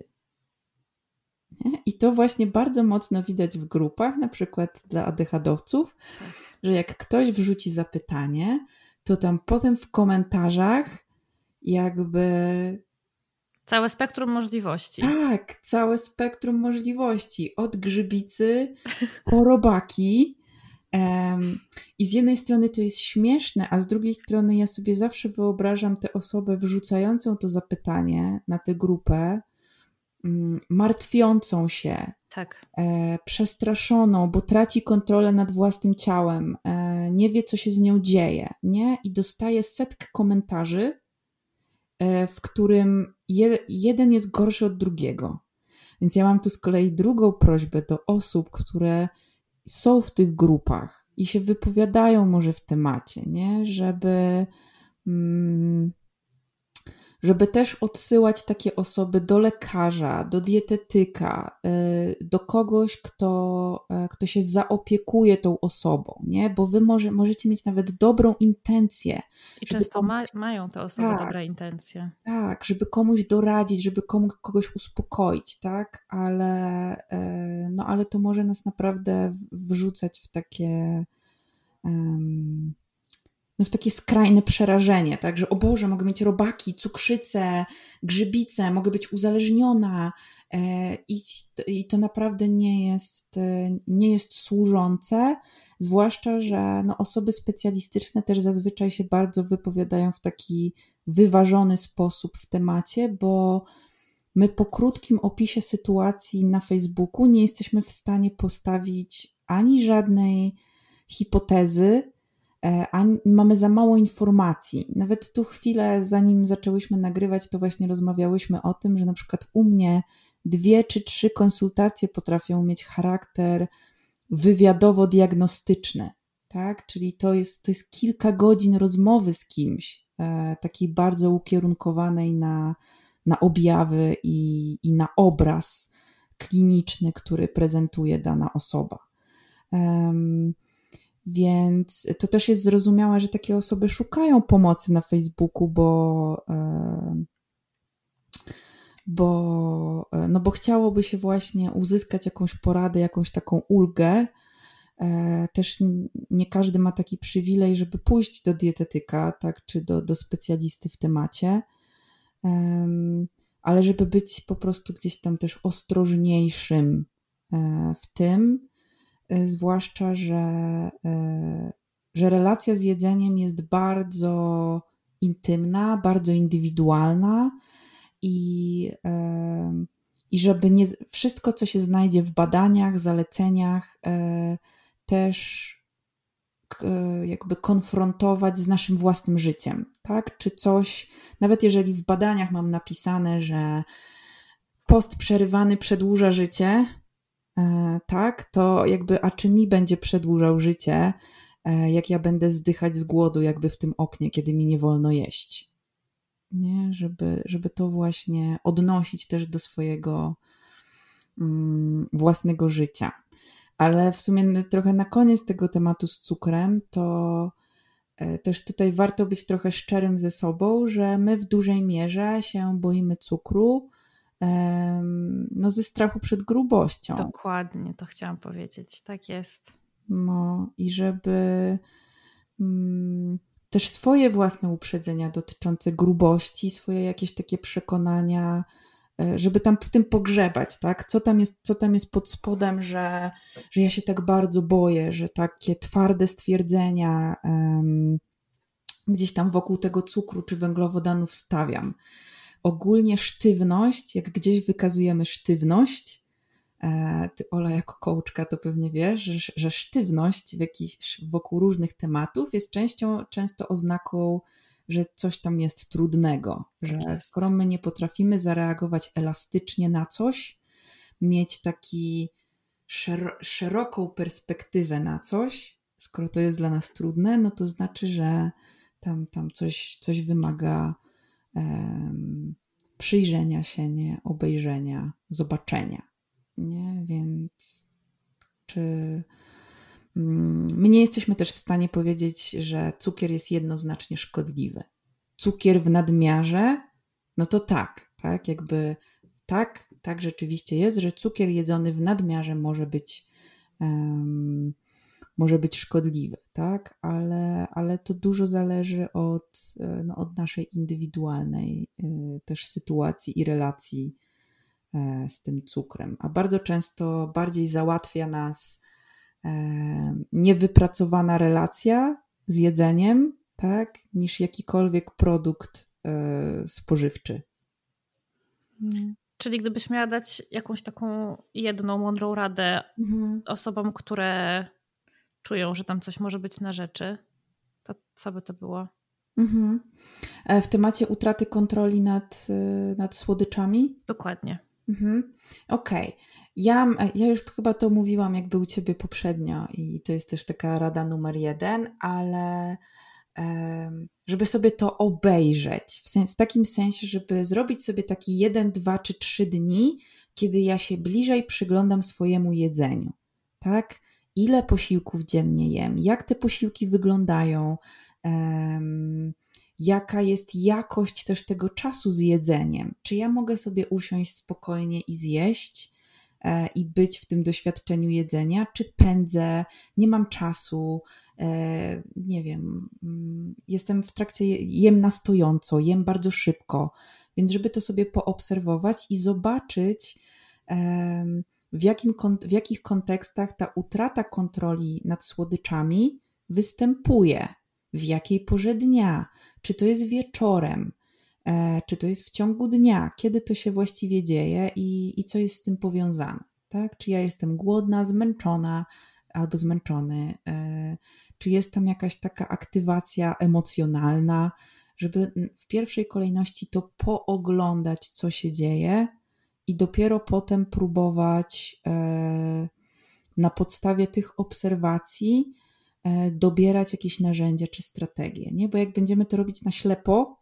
Nie? I to właśnie bardzo mocno widać w grupach, na przykład dla adechadowców, że jak ktoś wrzuci zapytanie, to tam potem w komentarzach jakby... Całe spektrum możliwości. Tak, całe spektrum możliwości. Od grzybicy po robaki. Um, I z jednej strony to jest śmieszne, a z drugiej strony ja sobie zawsze wyobrażam tę osobę wrzucającą to zapytanie na tę grupę, um, martwiącą się, tak. e, przestraszoną, bo traci kontrolę nad własnym ciałem, e, nie wie, co się z nią dzieje, nie? I dostaje setkę komentarzy, e, w którym je, jeden jest gorszy od drugiego. Więc ja mam tu z kolei drugą prośbę do osób, które są w tych grupach i się wypowiadają może w temacie, nie? Żeby, mm, żeby też odsyłać takie osoby do lekarza, do dietetyka, do kogoś, kto, kto się zaopiekuje tą osobą, nie? Bo wy może, możecie mieć nawet dobrą intencję. I często komuś... ma, mają te osoby tak, dobre intencje. Tak, żeby komuś doradzić, żeby komuś, kogoś uspokoić, tak? Ale, no, ale to może nas naprawdę wrzucać w takie... Um, no w takie skrajne przerażenie, tak, że o Boże, mogę mieć robaki, cukrzycę, grzybice, mogę być uzależniona e, i, i to naprawdę nie jest, e, nie jest służące, zwłaszcza, że no, osoby specjalistyczne też zazwyczaj się bardzo wypowiadają w taki wyważony sposób w temacie, bo my po krótkim opisie sytuacji na Facebooku nie jesteśmy w stanie postawić ani żadnej hipotezy, a mamy za mało informacji. Nawet tu chwilę, zanim zaczęłyśmy nagrywać, to właśnie rozmawiałyśmy o tym, że na przykład u mnie dwie czy trzy konsultacje potrafią mieć charakter wywiadowo-diagnostyczny, tak? Czyli to jest, to jest kilka godzin rozmowy z kimś, e, takiej bardzo ukierunkowanej na, na objawy i, i na obraz kliniczny, który prezentuje dana osoba. Um, Więc to też jest zrozumiałe, że takie osoby szukają pomocy na Facebooku, bo, bo, no bo chciałoby się właśnie uzyskać jakąś poradę, jakąś taką ulgę. Też nie każdy ma taki przywilej, żeby pójść do dietetyka, tak, czy do, do specjalisty w temacie. ale żeby być po prostu gdzieś tam też ostrożniejszym w tym, zwłaszcza, że, że relacja z jedzeniem jest bardzo intymna, bardzo indywidualna i, i żeby nie, wszystko, co się znajdzie w badaniach, zaleceniach, też jakby konfrontować z naszym własnym życiem, tak? Czy coś, nawet jeżeli w badaniach mam napisane, że post przerywany przedłuża życie, tak, to jakby, a czy mi będzie przedłużał życie, jak ja będę zdychać z głodu jakby w tym oknie, kiedy mi nie wolno jeść. Nie? Żeby, żeby to właśnie odnosić też do swojego mm, własnego życia. Ale w sumie trochę na koniec tego tematu z cukrem, to też tutaj warto być trochę szczerym ze sobą, że my w dużej mierze się boimy cukru, no ze strachu przed grubością. Dokładnie, to chciałam powiedzieć, tak jest. No i żeby mm, też swoje własne uprzedzenia dotyczące grubości, swoje jakieś takie przekonania, żeby tam w tym pogrzebać, tak? Co tam jest, co tam jest pod spodem, że, że ja się tak bardzo boję, że takie twarde stwierdzenia um, gdzieś tam wokół tego cukru czy węglowodanów stawiam. Ogólnie sztywność, jak gdzieś wykazujemy sztywność, e, ty Ola jako coachka to pewnie wiesz, że, że sztywność w jakiś, wokół różnych tematów jest częścią, często oznaką, że coś tam jest trudnego, że skoro my nie potrafimy zareagować elastycznie na coś, mieć taki szer- szeroką perspektywę na coś, skoro to jest dla nas trudne, no to znaczy, że tam, tam coś, coś wymaga um, przyjrzenia się, nie, obejrzenia, zobaczenia, nie, więc czy my nie jesteśmy też w stanie powiedzieć, że cukier jest jednoznacznie szkodliwy. Cukier w nadmiarze, no to tak, tak, jakby tak, tak rzeczywiście jest, że cukier jedzony w nadmiarze może być, um, może być szkodliwy, tak, ale, ale to dużo zależy od, no, od naszej indywidualnej y, też sytuacji i relacji y, z tym cukrem. A bardzo często bardziej załatwia nas niewypracowana relacja z jedzeniem, tak, niż jakikolwiek produkt y, spożywczy. Hmm. Czyli gdybyś miała dać jakąś taką jedną mądrą radę mhm. osobom, które czują, że tam coś może być na rzeczy, to co by to było? Mhm. W temacie utraty kontroli nad, nad słodyczami? Dokładnie. Mhm. Okej. Okay. Ja, ja już chyba to mówiłam jakby u Ciebie poprzednio i to jest też taka rada numer jeden, ale um, żeby sobie to obejrzeć, w, sens- w takim sensie, żeby zrobić sobie taki jeden, dwa czy trzy dni, kiedy ja się bliżej przyglądam swojemu jedzeniu, tak? Ile posiłków dziennie jem, jak te posiłki wyglądają, um, jaka jest jakość też tego czasu z jedzeniem. Czy ja mogę sobie usiąść spokojnie i zjeść e, i być w tym doświadczeniu jedzenia, czy pędzę, nie mam czasu, e, nie wiem, mm, jestem w trakcie, jem na stojąco, jem bardzo szybko, więc żeby to sobie poobserwować i zobaczyć, e, w, jakim, w jakich kontekstach ta utrata kontroli nad słodyczami występuje, w jakiej porze dnia, czy to jest wieczorem, e, czy to jest w ciągu dnia, kiedy to się właściwie dzieje i, i co jest z tym powiązane, tak? Czy ja jestem głodna, zmęczona albo zmęczony, e, czy jest tam jakaś taka aktywacja emocjonalna, żeby w pierwszej kolejności to pooglądać, co się dzieje i dopiero potem próbować e, na podstawie tych obserwacji dobierać jakieś narzędzia czy strategie, nie? Bo jak będziemy to robić na ślepo,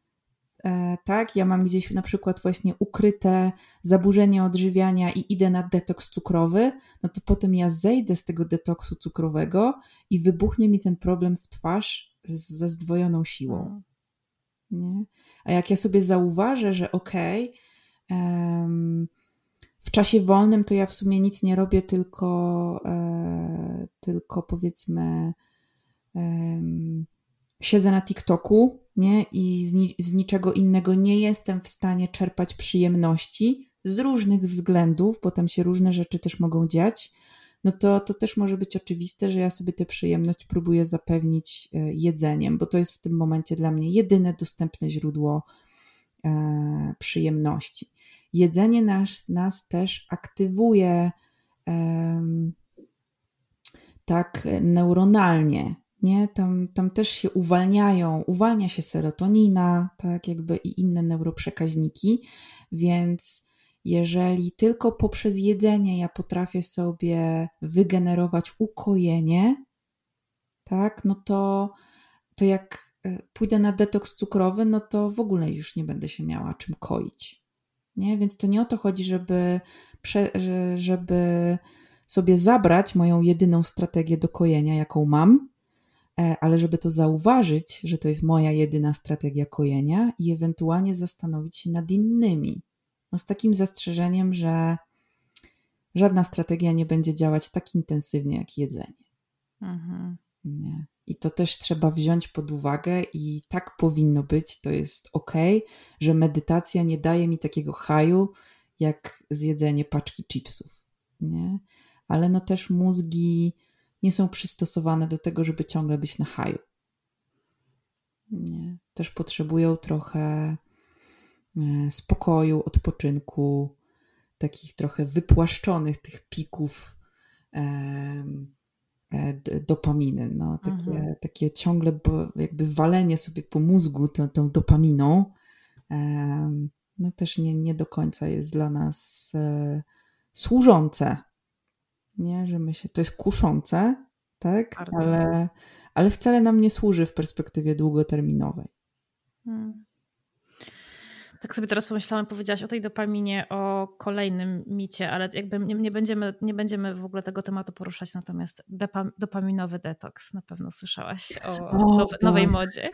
e, tak, ja mam gdzieś na przykład właśnie ukryte zaburzenie odżywiania i idę na detoks cukrowy, no to potem ja zejdę z tego detoksu cukrowego i wybuchnie mi ten problem w twarz z, ze zdwojoną siłą. Nie? A jak ja sobie zauważę, że okej, okay, um, w czasie wolnym to ja w sumie nic nie robię, tylko, e, tylko powiedzmy e, siedzę na TikToku nie? I z, ni- z niczego innego nie jestem w stanie czerpać przyjemności z różnych względów, bo tam się różne rzeczy też mogą dziać, no to, to też może być oczywiste, że ja sobie tę przyjemność próbuję zapewnić e, jedzeniem, bo to jest w tym momencie dla mnie jedyne dostępne źródło e, przyjemności. Jedzenie nas, nas też aktywuje em, tak neuronalnie, nie? Tam, tam też się uwalniają, uwalnia się serotonina, tak jakby i inne neuroprzekaźniki, więc jeżeli tylko poprzez jedzenie ja potrafię sobie wygenerować ukojenie, tak, no to, to jak e, pójdę na detoks cukrowy, no to w ogóle już nie będę się miała czym koić, nie? Więc to nie o to chodzi, żeby, prze, że- żeby sobie zabrać moją jedyną strategię do kojenia, jaką mam, e, ale żeby to zauważyć, że to jest moja jedyna strategia kojenia i ewentualnie zastanowić się nad innymi. No z takim zastrzeżeniem, że żadna strategia nie będzie działać tak intensywnie jak jedzenie. Mhm. Nie. I to też trzeba wziąć pod uwagę i tak powinno być, to jest okej, że medytacja nie daje mi takiego haju jak zjedzenie paczki chipsów, nie? Ale no też mózgi nie są przystosowane do tego, żeby ciągle być na haju. Nie. Też potrzebują trochę e, spokoju, odpoczynku, takich trochę wypłaszczonych tych pików em, e, d- dopaminy. No, takie, Mhm. takie ciągle bo, jakby walenie sobie po mózgu tą, tą dopaminą em, no też nie, nie do końca jest dla nas e, służące. Nie, że my się, to jest kuszące, tak? Bardzo. Ale, ale wcale nam nie służy w perspektywie długoterminowej. Hmm. Tak sobie teraz pomyślałam, powiedziałaś o tej dopaminie, o kolejnym micie, ale jakby nie, nie, będziemy, nie będziemy w ogóle tego tematu poruszać, natomiast depa, dopaminowy detoks, na pewno słyszałaś o O, nowe, nowej modzie.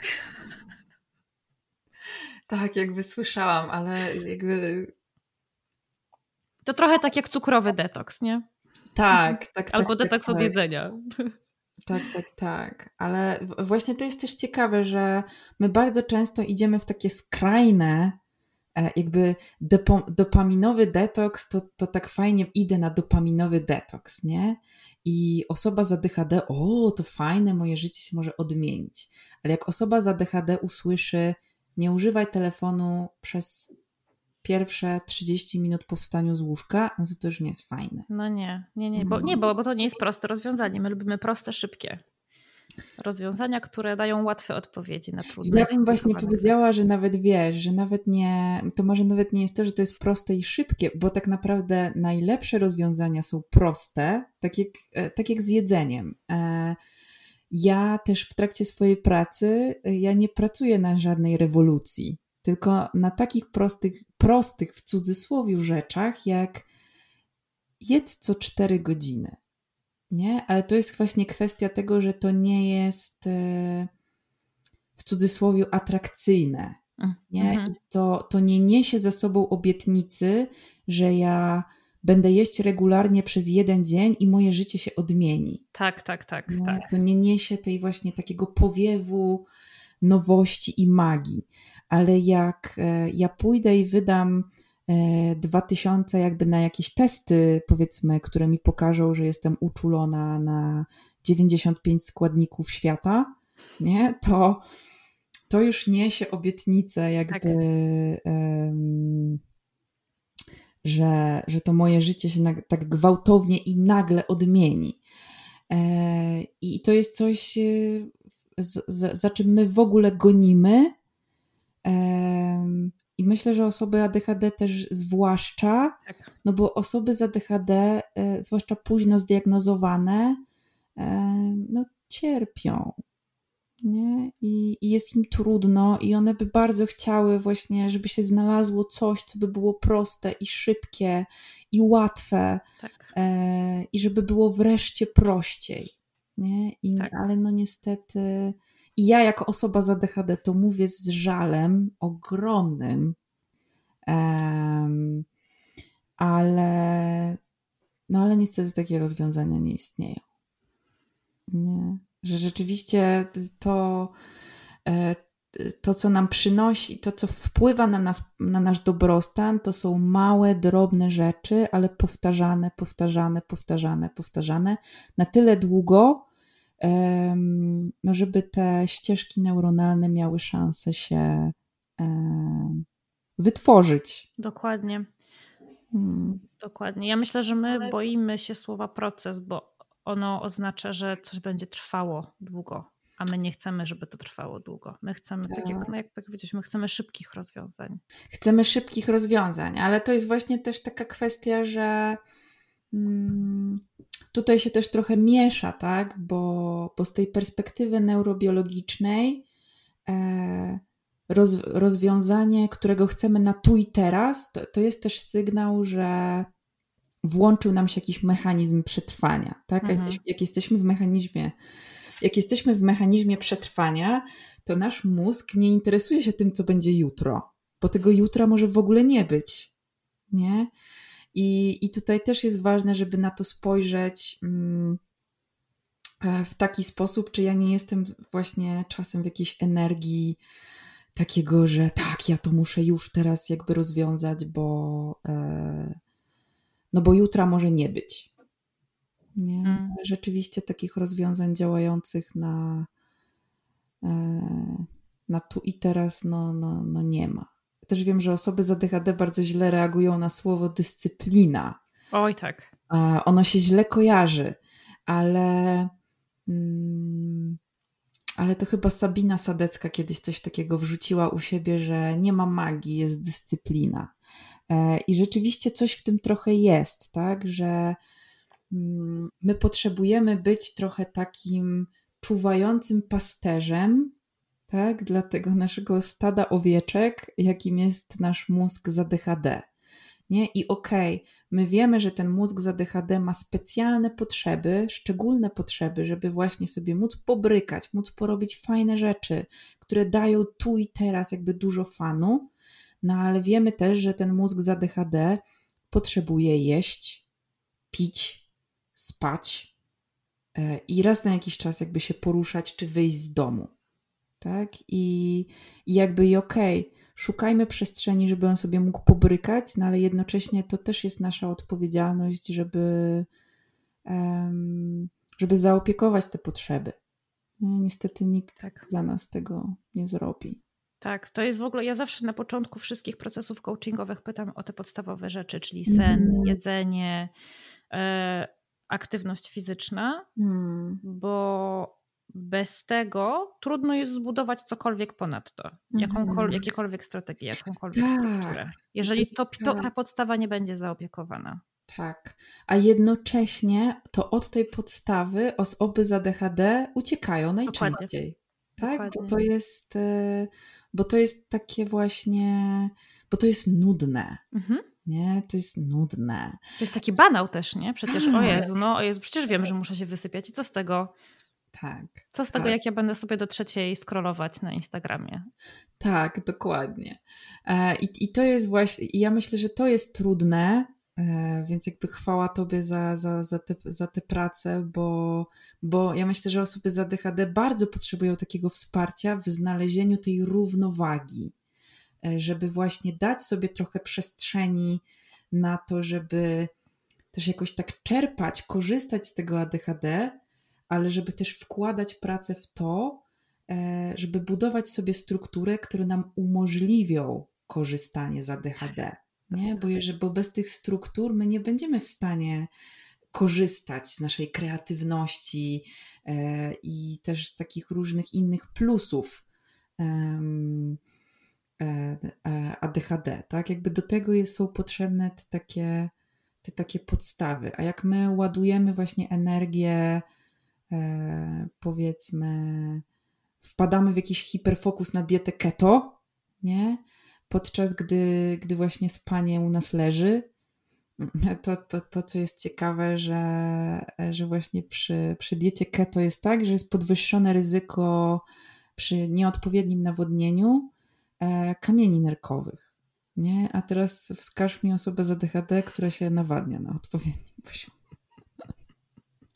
tak, jakby słyszałam, ale jakby... To trochę tak jak cukrowy detoks, nie? Tak, tak, tak, Albo tak, detoks od tak. jedzenia. Tak, tak, tak. Ale w- właśnie to jest też ciekawe, że my bardzo często idziemy w takie skrajne, e, jakby depo, dopaminowy detoks, to, to tak fajnie idę na dopaminowy detoks, nie? I osoba z A D H D, o, to fajne, moje życie się może odmienić. Ale jak osoba z A D H D usłyszy, nie używaj telefonu przez pierwsze trzydzieści minut po wstaniu z łóżka, no to to już nie jest fajne. No nie, nie, nie, bo, nie bo, bo to nie jest proste rozwiązanie. My lubimy proste, szybkie rozwiązania, które dają łatwe odpowiedzi na trudne Ja i bym właśnie skomplikowane powiedziała, kwestie. że nawet wiesz, że nawet nie, to może nawet nie jest to, że to jest proste i szybkie, bo tak naprawdę najlepsze rozwiązania są proste, tak jak, e, tak jak z jedzeniem. E, Ja też w trakcie swojej pracy, e, ja nie pracuję na żadnej rewolucji, tylko na takich prostych, prostych w cudzysłowie rzeczach, jak jedz co cztery godziny, nie? Ale to jest właśnie kwestia tego, że to nie jest e, w cudzysłowie atrakcyjne, nie? Mhm. I to, to nie niesie za sobą obietnicy, że ja będę jeść regularnie przez jeden dzień i moje życie się odmieni. Tak, tak, tak, Nie? tak. To nie niesie tej właśnie takiego powiewu nowości i magii. Ale jak e, ja pójdę i wydam e, dwa tysiące jakby na jakieś testy, powiedzmy, które mi pokażą, że jestem uczulona na dziewięćdziesiąt pięć składników świata, nie? To to już niesie obietnicę jakby, Tak. em, że, że to moje życie się nag- tak gwałtownie i nagle odmieni. E, I to jest coś, e, z, z, za czym my w ogóle gonimy. Em, I myślę, że osoby A D H D też zwłaszcza, Tak. no bo osoby z A D H D, e, zwłaszcza późno zdiagnozowane, e, no cierpią. Nie? I, I jest im trudno i one by bardzo chciały właśnie, żeby się znalazło coś, co by było proste i szybkie i łatwe, Tak. e, i żeby było wreszcie prościej. Nie? I, Tak. Ale no niestety i ja jako osoba z A D H D to mówię z żalem ogromnym, em, ale no ale niestety takie rozwiązania nie istnieją. Nie? Że rzeczywiście to, to, co nam przynosi, to, co wpływa na nas, na nasz dobrostan, to są małe, drobne rzeczy, ale powtarzane, powtarzane, powtarzane, powtarzane na tyle długo, no żeby te ścieżki neuronalne miały szansę się wytworzyć. Dokładnie. Hmm. Dokładnie. Ja myślę, że my boimy się słowa proces, bo ono oznacza, że coś będzie trwało długo, a my nie chcemy, żeby to trwało długo. My chcemy, tak, tak jak, no jak powiedzieliśmy, my chcemy szybkich rozwiązań. Chcemy szybkich rozwiązań, ale to jest właśnie też taka kwestia, że hmm, tutaj się też trochę miesza, tak? Bo, bo z tej perspektywy neurobiologicznej e, roz, rozwiązanie, którego chcemy na tu i teraz, to, to jest też sygnał, że włączył nam się jakiś mechanizm przetrwania, tak? Mhm. Jak, jesteśmy, jak jesteśmy w mechanizmie, jak jesteśmy w mechanizmie przetrwania, to nasz mózg nie interesuje się tym, co będzie jutro, bo tego jutra może w ogóle nie być, nie? I, i tutaj też jest ważne, żeby na to spojrzeć mm, w taki sposób, czy ja nie jestem właśnie czasem w jakiejś energii takiego, że tak, ja to muszę już teraz jakby rozwiązać, bo e, no bo jutra może nie być. Nie? Mm. Rzeczywiście takich rozwiązań działających na, e, na tu i teraz no, no, no nie ma. Też wiem, że osoby z A D H D bardzo źle reagują na słowo dyscyplina. Oj tak. E, ono się źle kojarzy, ale mm, ale to chyba Sabina Sadecka kiedyś coś takiego wrzuciła u siebie, że nie ma magii, jest dyscyplina. E, I rzeczywiście coś w tym trochę jest, tak, że mm, my potrzebujemy być trochę takim czuwającym pasterzem, tak, dla tego naszego stada owieczek, jakim jest nasz mózg z A D H D. Nie? I okej, okay, my wiemy, że ten mózg z A D H D ma specjalne potrzeby, szczególne potrzeby, żeby właśnie sobie móc pobrykać, móc porobić fajne rzeczy, które dają tu i teraz jakby dużo fanu, no ale wiemy też, że ten mózg z A D H D potrzebuje jeść, pić, spać yy, i raz na jakiś czas jakby się poruszać czy wyjść z domu. Tak? I, i jakby i okej, okay, szukajmy przestrzeni, żeby on sobie mógł pobrykać, no ale jednocześnie to też jest nasza odpowiedzialność, żeby, um, żeby zaopiekować te potrzeby. Niestety nikt tak za nas tego nie zrobi. Tak, to jest w ogóle, ja zawsze na początku wszystkich procesów coachingowych pytam o te podstawowe rzeczy, czyli sen, mm. jedzenie, e, aktywność fizyczna, mm. bo bez tego trudno jest zbudować cokolwiek ponad to, jakąkolwiek, jakiekolwiek strategię, jakąkolwiek tak. strukturę, jeżeli to, to, ta podstawa nie będzie zaopiekowana. Tak, a jednocześnie to od tej podstawy osoby z A D H D uciekają najczęściej. Dokładnie. Tak, Dokładnie. Bo to jest, bo to jest takie właśnie, bo to jest nudne. Mhm. Nie, to jest nudne. To jest taki banał też, nie? Przecież tak. o Jezu, no o Jezu, przecież wiem, że muszę się wysypiać i co z tego? Tak. Co z tego, tak. jak ja będę sobie do trzeciej scrollować na Instagramie? Tak, dokładnie. I, i to jest właśnie, i ja myślę, że to jest trudne, więc jakby chwała Tobie za, za, za, te, za tę pracę, bo, bo ja myślę, że osoby z A D H D bardzo potrzebują takiego wsparcia w znalezieniu tej równowagi, żeby właśnie dać sobie trochę przestrzeni na to, żeby też jakoś tak czerpać, korzystać z tego A D H D, ale żeby też wkładać pracę w to, żeby budować sobie struktury, które nam umożliwią korzystanie z A D H D. Nie? Bo, jeżeli, bo bez tych struktur my nie będziemy w stanie korzystać z naszej kreatywności e, i też z takich różnych innych plusów e, e, A D H D. Tak? Jakby do tego jest, są potrzebne te takie, te takie podstawy. A jak my ładujemy właśnie energię, e, powiedzmy, wpadamy w jakiś hiperfokus na dietę keto, nie? Podczas gdy, gdy właśnie spanie u nas leży, to, to, to co jest ciekawe, że, że właśnie przy, przy diecie keto jest tak, że jest podwyższone ryzyko przy nieodpowiednim nawodnieniu e, kamieni nerkowych. Nie? A teraz wskaż mi osobę z A D H D, która się nawadnia na odpowiednim poziomie.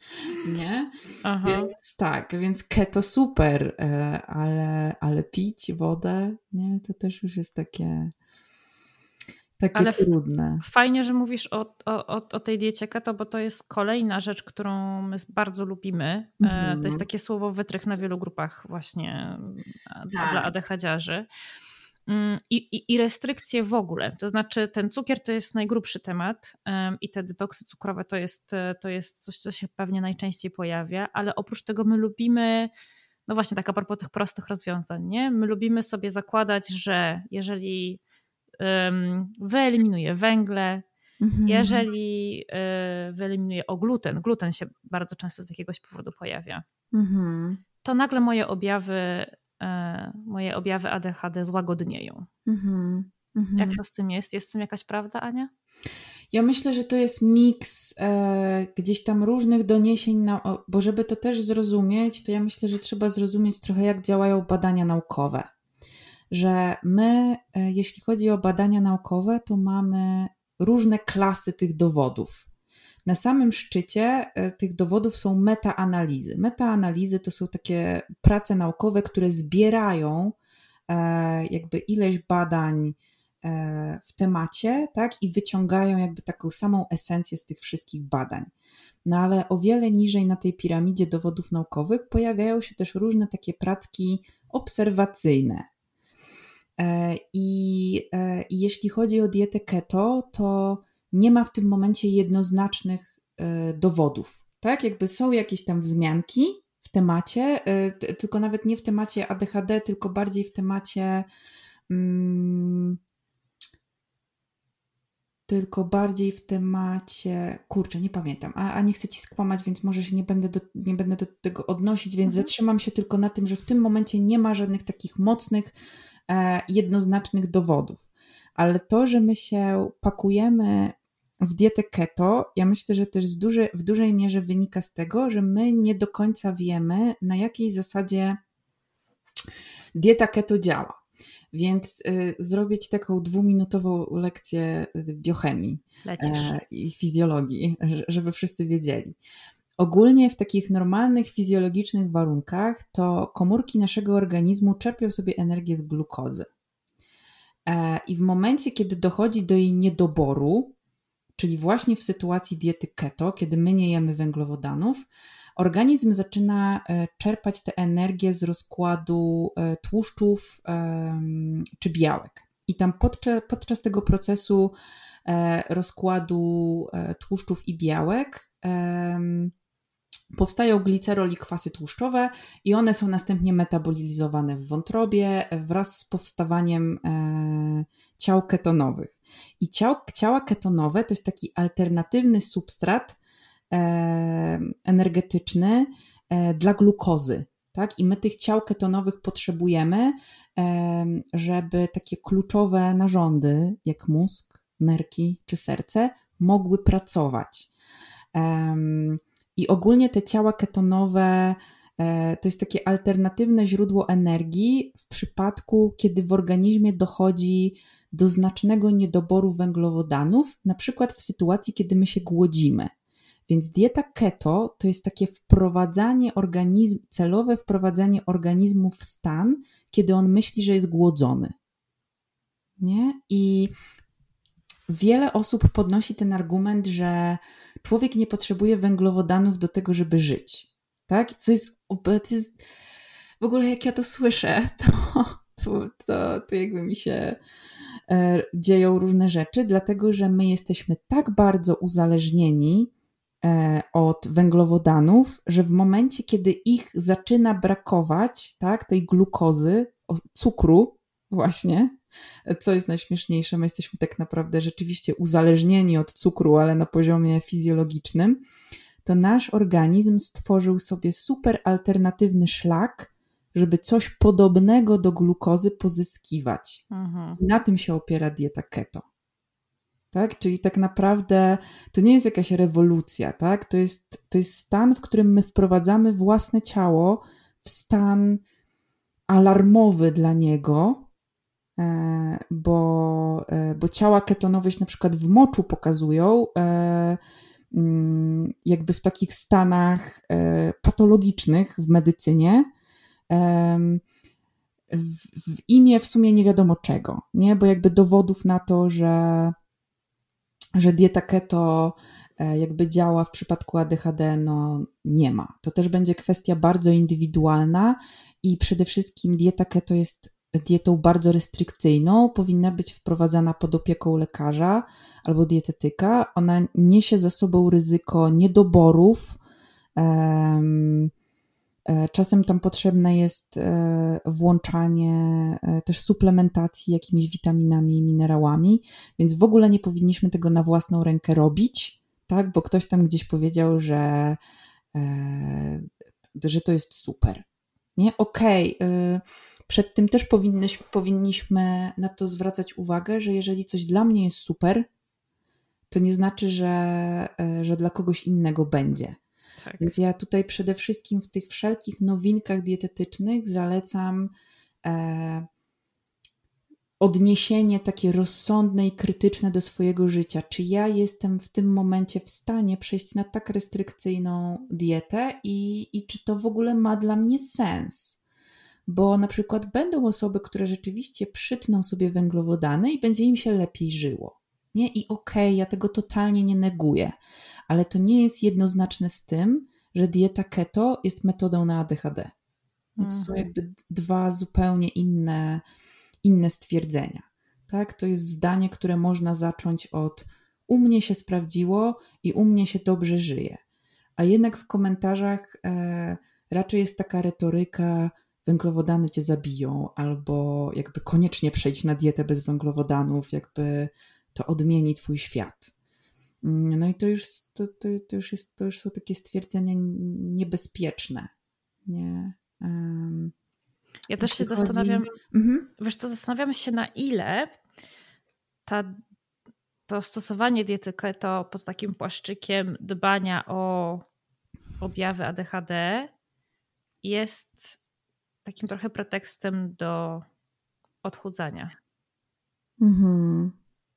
Nie? Aha. Więc tak, więc keto super, ale, ale pić wodę, nie, to też już jest takie, takie ale trudne. Fajnie, że mówisz o, o, o tej diecie keto, bo to jest kolejna rzecz, którą my bardzo lubimy. Mhm. To jest takie słowo wytrych na wielu grupach właśnie tak. Dla adechadziarzy. I, i, I restrykcje w ogóle, to znaczy ten cukier to jest najgrubszy temat um, i te detoksy cukrowe to jest, to jest coś, co się pewnie najczęściej pojawia, ale oprócz tego my lubimy, no właśnie tak a propos tych prostych rozwiązań, nie? My lubimy sobie zakładać, że jeżeli um, wyeliminuję węgle, mhm. jeżeli y, wyeliminuję o gluten, gluten się bardzo często z jakiegoś powodu pojawia, mhm. to nagle moje objawy moje objawy A D H D złagodnieją. Mm-hmm, mm-hmm. Jak to z tym jest? Jest w tym jakaś prawda, Ania? Ja myślę, że to jest miks e, gdzieś tam różnych doniesień, na, bo żeby to też zrozumieć, to ja myślę, że trzeba zrozumieć trochę, jak działają badania naukowe. Że my, e, jeśli chodzi o badania naukowe, to mamy różne klasy tych dowodów. Na samym szczycie tych dowodów są metaanalizy. Metaanalizy to są takie prace naukowe, które zbierają jakby ileś badań w temacie, tak, i wyciągają jakby taką samą esencję z tych wszystkich badań. No ale o wiele niżej na tej piramidzie dowodów naukowych pojawiają się też różne takie pracki obserwacyjne. I, i jeśli chodzi o dietę keto, to nie ma w tym momencie jednoznacznych y, dowodów, tak? Jakby są jakieś tam wzmianki w temacie, y, t, tylko nawet nie w temacie A D H D, tylko bardziej w temacie mm, tylko bardziej w temacie, kurczę, nie pamiętam, a, a nie chcę ci skłamać, więc może się nie będę do, nie będę do tego odnosić, więc mhm. zatrzymam się tylko na tym, że w tym momencie nie ma żadnych takich mocnych, e, jednoznacznych dowodów. Ale to, że my się pakujemy w dietę keto, ja myślę, że też z duży, w dużej mierze wynika z tego, że my nie do końca wiemy, na jakiej zasadzie dieta keto działa. Więc y, zrobię ci taką dwuminutową lekcję biochemii e, i fizjologii, żeby wszyscy wiedzieli. Ogólnie w takich normalnych, fizjologicznych warunkach to komórki naszego organizmu czerpią sobie energię z glukozy. E, I w momencie, kiedy dochodzi do jej niedoboru, czyli właśnie w sytuacji diety keto, kiedy my nie jemy węglowodanów, organizm zaczyna czerpać tę energię z rozkładu tłuszczów czy białek. I tam podczas, podczas tego procesu rozkładu tłuszczów i białek powstają glicerol i kwasy tłuszczowe i one są następnie metabolizowane w wątrobie wraz z powstawaniem ciał ketonowych. I ciał, ciała ketonowe to jest taki alternatywny substrat energetyczny dla glukozy. Tak? I my tych ciał ketonowych potrzebujemy, żeby takie kluczowe narządy, jak mózg, nerki czy serce, mogły pracować. I ogólnie te ciała ketonowe to jest takie alternatywne źródło energii w przypadku, kiedy w organizmie dochodzi do znacznego niedoboru węglowodanów, na przykład w sytuacji, kiedy my się głodzimy. Więc dieta keto to jest takie wprowadzanie organizmu, celowe wprowadzanie organizmu w stan, kiedy on myśli, że jest głodzony. Nie? I wiele osób podnosi ten argument, że człowiek nie potrzebuje węglowodanów do tego, żeby żyć. Tak? Co jest, to jest w ogóle jak ja to słyszę, to, to, to, to jakby mi się e, dzieją różne rzeczy, dlatego że my jesteśmy tak bardzo uzależnieni e, od węglowodanów, że w momencie, kiedy ich zaczyna brakować, tak, tej glukozy, cukru właśnie, co jest najśmieszniejsze, my jesteśmy tak naprawdę rzeczywiście uzależnieni od cukru, ale na poziomie fizjologicznym, to nasz organizm stworzył sobie super alternatywny szlak, żeby coś podobnego do glukozy pozyskiwać. Mhm. Na tym się opiera dieta keto. Tak? Czyli tak naprawdę to nie jest jakaś rewolucja, tak? To jest, to jest stan, w którym my wprowadzamy własne ciało w stan alarmowy dla niego, bo, bo ciała ketonowe się na przykład w moczu pokazują, jakby w takich stanach patologicznych w medycynie, w, w imię w sumie nie wiadomo czego, nie? Bo jakby dowodów na to, że, że dieta keto jakby działa w przypadku A D H D, no nie ma. To też będzie kwestia bardzo indywidualna i przede wszystkim dieta keto jest dietą bardzo restrykcyjną, powinna być wprowadzana pod opieką lekarza albo dietetyka. Ona niesie za sobą ryzyko niedoborów. Czasem tam potrzebne jest włączanie też suplementacji jakimiś witaminami i minerałami, więc w ogóle nie powinniśmy tego na własną rękę robić, tak? Bo ktoś tam gdzieś powiedział, że, że to jest super. Nie? Okej, okay. Przed tym też powinniśmy na to zwracać uwagę, że jeżeli coś dla mnie jest super, to nie znaczy, że, że dla kogoś innego będzie. Tak. Więc ja tutaj przede wszystkim w tych wszelkich nowinkach dietetycznych zalecam e, odniesienie takie rozsądne i krytyczne do swojego życia. Czy ja jestem w tym momencie w stanie przejść na tak restrykcyjną dietę i, i czy to w ogóle ma dla mnie sens? Bo na przykład będą osoby, które rzeczywiście przytną sobie węglowodany i będzie im się lepiej żyło. Nie? I okej, okay, ja tego totalnie nie neguję, ale to nie jest jednoznaczne z tym, że dieta keto jest metodą na A D H D. I to są jakby dwa zupełnie inne, inne stwierdzenia. Tak? To jest zdanie, które można zacząć od u mnie się sprawdziło i u mnie się dobrze żyje. A jednak w komentarzach e, raczej jest taka retoryka węglowodany cię zabiją albo jakby koniecznie przejdź na dietę bez węglowodanów, jakby to odmieni twój świat. No i to już, to, to, to już, jest, to już są takie stwierdzenia niebezpieczne. Nie? Um, ja też się zastanawiam, mhm. wiesz co, zastanawiam się na ile ta, to stosowanie diety keto pod takim płaszczykiem dbania o objawy A D H D jest takim trochę pretekstem do odchudzania. Mhm.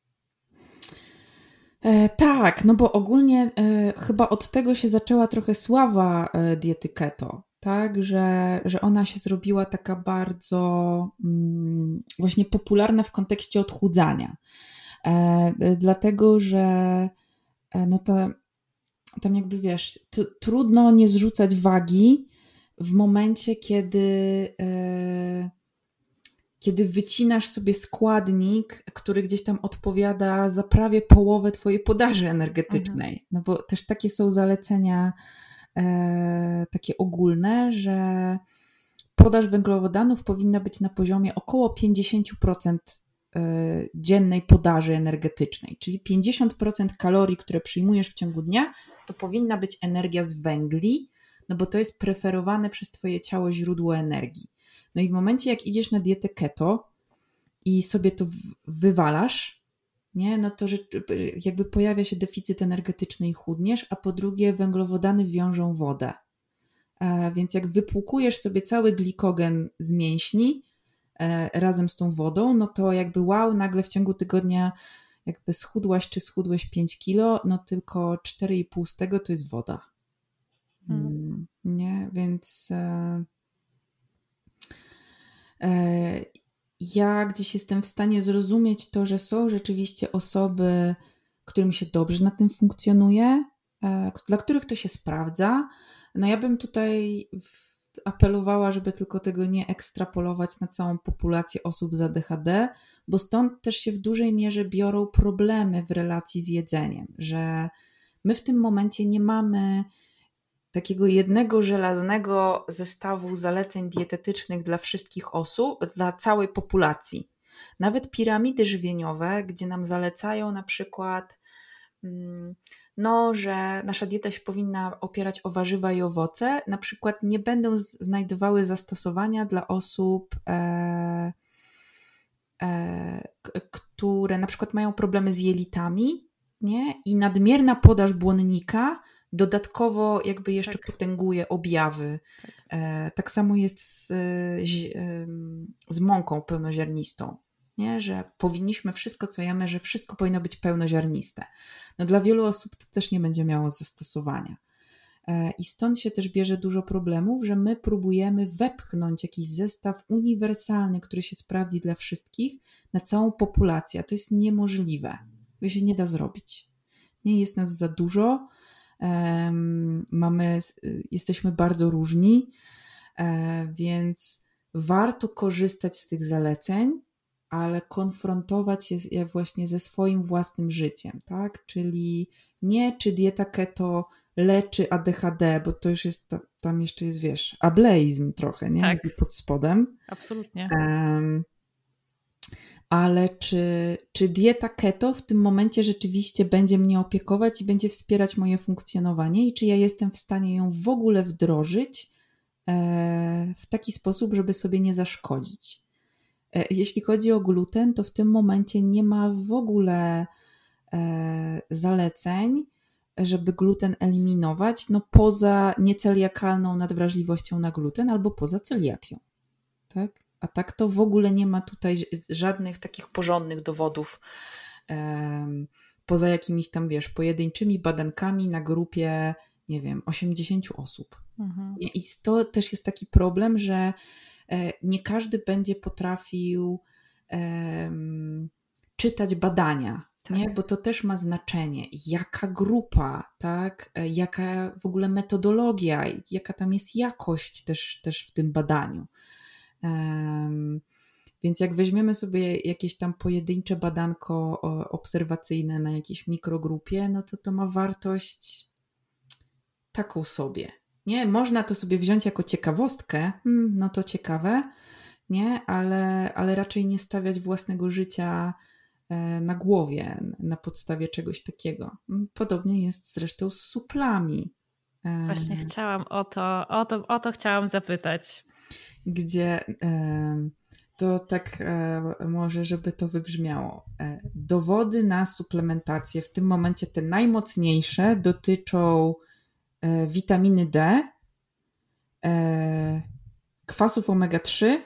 E, tak, no bo ogólnie e, chyba od tego się zaczęła trochę sława e, diety keto, tak, że, że ona się zrobiła taka bardzo mm, właśnie popularna w kontekście odchudzania. E, dlatego, że e, no ta, tam jakby wiesz, t, trudno nie zrzucać wagi w momencie, kiedy e, kiedy wycinasz sobie składnik, który gdzieś tam odpowiada za prawie połowę twojej podaży energetycznej. Mhm. No bo też takie są zalecenia e, takie ogólne, że podaż węglowodanów powinna być na poziomie około pięćdziesiąt procent e, dziennej podaży energetycznej, czyli pięćdziesiąt procent kalorii, które przyjmujesz w ciągu dnia, to powinna być energia z węgli, no bo to jest preferowane przez twoje ciało źródło energii. No i w momencie, jak idziesz na dietę keto i sobie to wywalasz, nie, no to jakby pojawia się deficyt energetyczny i chudniesz, a po drugie węglowodany wiążą wodę. A więc jak wypłukujesz sobie cały glikogen z mięśni e, razem z tą wodą, no to jakby wow, nagle w ciągu tygodnia jakby schudłaś czy schudłeś pięć kilo, no tylko cztery i pół z tego to jest woda. Hmm. Nie, więc... E, ja gdzieś jestem w stanie zrozumieć to, że są rzeczywiście osoby, którym się dobrze na tym funkcjonuje, dla których to się sprawdza. No ja bym tutaj apelowała, żeby tylko tego nie ekstrapolować na całą populację osób z A D H D, bo stąd też się w dużej mierze biorą problemy w relacji z jedzeniem, że my w tym momencie nie mamy takiego jednego żelaznego zestawu zaleceń dietetycznych dla wszystkich osób, dla całej populacji. Nawet piramidy żywieniowe, gdzie nam zalecają na przykład, no, że nasza dieta się powinna opierać o warzywa i owoce, na przykład nie będą znajdowały zastosowania dla osób, e, e, które na przykład mają problemy z jelitami, nie? I nadmierna podaż błonnika dodatkowo jakby jeszcze tak. potęguje objawy. Tak. E, tak samo jest z, z mąką pełnoziarnistą. nie? Że powinniśmy wszystko, co jemy, że wszystko powinno być pełnoziarniste. No dla wielu osób to też nie będzie miało zastosowania. I stąd się też bierze dużo problemów, że my próbujemy wepchnąć jakiś zestaw uniwersalny, który się sprawdzi dla wszystkich, na całą populację. A to jest niemożliwe. To się nie da zrobić. Nie jest nas za dużo. Um, mamy, jesteśmy bardzo różni, um, więc warto korzystać z tych zaleceń, ale konfrontować je właśnie ze swoim własnym życiem, tak? Czyli nie, czy dieta keto leczy A D H D, bo to już jest, tam jeszcze jest, wiesz, ableizm trochę, nie? Tak. Pod spodem. Absolutnie. Um, ale czy, czy dieta keto w tym momencie rzeczywiście będzie mnie opiekować i będzie wspierać moje funkcjonowanie i czy ja jestem w stanie ją w ogóle wdrożyć e, w taki sposób, żeby sobie nie zaszkodzić. E, jeśli chodzi o gluten, to w tym momencie nie ma w ogóle e, zaleceń, żeby gluten eliminować, no poza nieceliakalną nadwrażliwością na gluten albo poza celiakią, tak? A tak to w ogóle nie ma tutaj żadnych takich porządnych dowodów, um, poza jakimiś tam, wiesz, pojedynczymi badankami na grupie, nie wiem, osiemdziesięciu osób. Mhm. I to też jest taki problem, że e, nie każdy będzie potrafił um, czytać badania, tak. Nie? Bo to też ma znaczenie, jaka grupa, tak? Jaka w ogóle metodologia, jaka tam jest jakość też, też w tym badaniu. Um, więc jak weźmiemy sobie jakieś tam pojedyncze badanko obserwacyjne na jakiejś mikrogrupie, no to to ma wartość taką sobie. Nie? Można to sobie wziąć jako ciekawostkę, hmm, no to ciekawe, nie? Ale, ale raczej nie stawiać własnego życia na głowie na podstawie czegoś takiego. Podobnie jest zresztą z suplami. Właśnie chciałam o to, o to, o to chciałam zapytać. Gdzie to tak może, żeby to wybrzmiało. Dowody na suplementację, w tym momencie te najmocniejsze, dotyczą witaminy D, kwasów omega trzy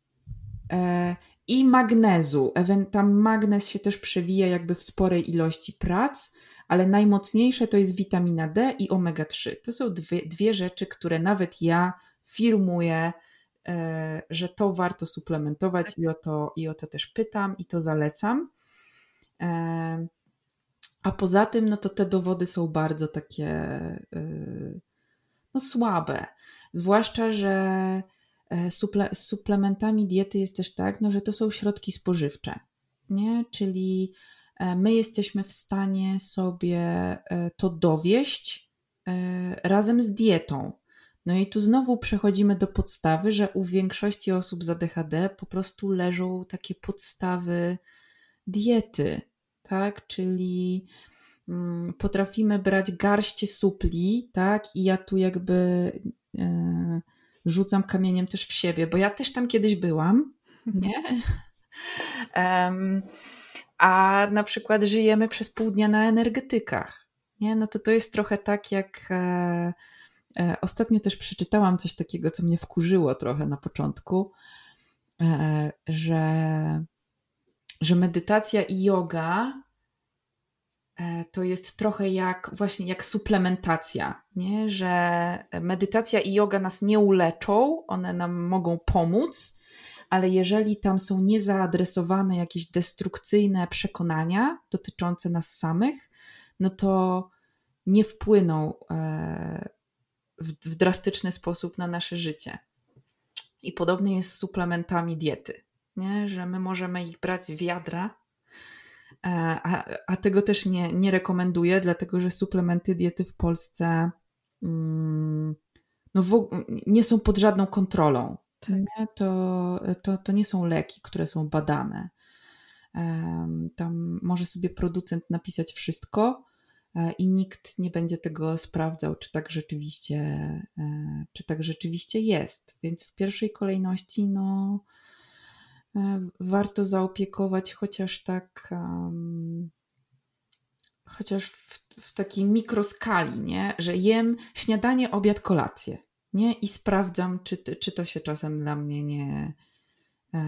i magnezu. Tam magnez się też przewija jakby w sporej ilości prac, ale najmocniejsze to jest witamina D i omega trzy. To są dwie, dwie rzeczy, które nawet ja firmuję, e, że to warto suplementować tak. i, o to, i o to też pytam i to zalecam. E, a poza tym, no to te dowody są bardzo takie e, no słabe. Zwłaszcza, że Suple, z suplementami diety jest też tak, no, że to są środki spożywcze, nie? Czyli my jesteśmy w stanie sobie to dowieść razem z dietą. No i tu znowu przechodzimy do podstawy, że u większości osób z A D H D po prostu leżą takie podstawy diety, tak? Czyli mm, potrafimy brać garście supli, tak? I ja tu jakby... Yy, rzucam kamieniem też w siebie, bo ja też tam kiedyś byłam, nie? Um, a na przykład żyjemy przez pół dnia na energetykach, nie? No to to jest trochę tak jak e, e, ostatnio też przeczytałam coś takiego, co mnie wkurzyło trochę na początku, e, że, że medytacja i yoga to jest trochę jak właśnie jak suplementacja, nie? Że medytacja i yoga nas nie uleczą, one nam mogą pomóc, ale jeżeli tam są niezaadresowane jakieś destrukcyjne przekonania dotyczące nas samych, no to nie wpłyną w, w drastyczny sposób na nasze życie. I podobnie jest z suplementami diety, nie? Że my możemy ich brać w wiadra, A, a tego też nie, nie rekomenduję, dlatego że suplementy diety w Polsce mm, no w, nie są pod żadną kontrolą. Tak. Nie? To, to, to nie są leki, które są badane. Um, tam może sobie producent napisać wszystko e, i nikt nie będzie tego sprawdzał, czy tak rzeczywiście, e, czy tak rzeczywiście jest. Więc w pierwszej kolejności no warto zaopiekować chociaż tak um, chociaż w, w takiej mikroskali, nie? Że jem śniadanie, obiad, kolację, nie? I sprawdzam, czy, czy to się czasem dla mnie nie,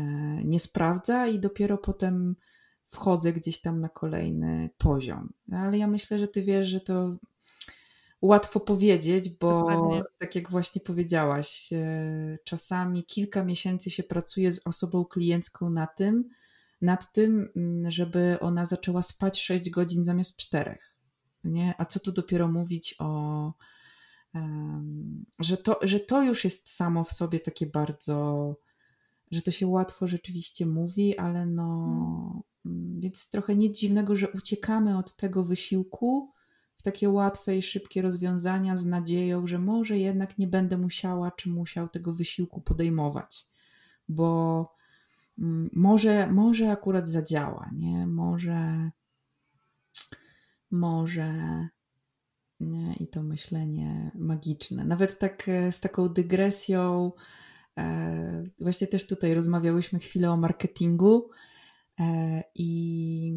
nie sprawdza i dopiero potem wchodzę gdzieś tam na kolejny poziom. Ale ja myślę, że ty wiesz, że to łatwo powiedzieć, bo Dokładnie. tak jak właśnie powiedziałaś, czasami kilka miesięcy się pracuje z osobą kliencką na tym, nad tym, żeby ona zaczęła spać sześć godzin zamiast czterech. Nie? A co tu dopiero mówić o... Um, że, to, że to już jest samo w sobie takie bardzo... że to się łatwo rzeczywiście mówi, ale no... Hmm. Więc trochę nic dziwnego, że uciekamy od tego wysiłku w takie łatwe i szybkie rozwiązania z nadzieją, że może jednak nie będę musiała czy musiał tego wysiłku podejmować, bo mm, może, może akurat zadziała, nie? Może może nie? I to myślenie magiczne. Nawet tak z taką dygresją e, właśnie też tutaj rozmawiałyśmy chwilę o marketingu e, i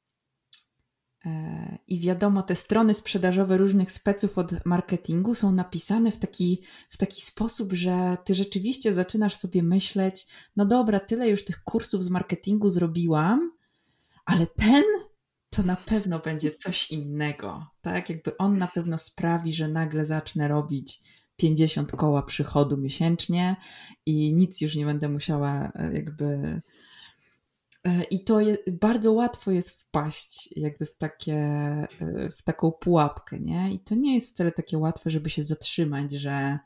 I wiadomo, te strony sprzedażowe różnych speców od marketingu są napisane w taki, w taki sposób, że ty rzeczywiście zaczynasz sobie myśleć, no dobra, tyle już tych kursów z marketingu zrobiłam, ale ten to na pewno będzie coś innego. Tak? Jakby on na pewno sprawi, że nagle zacznę robić pięćdziesiąt koła przychodu miesięcznie i nic już nie będę musiała jakby... I to jest, bardzo łatwo jest wpaść jakby w, takie, w taką pułapkę, nie? I to nie jest wcale takie łatwe, żeby się zatrzymać, że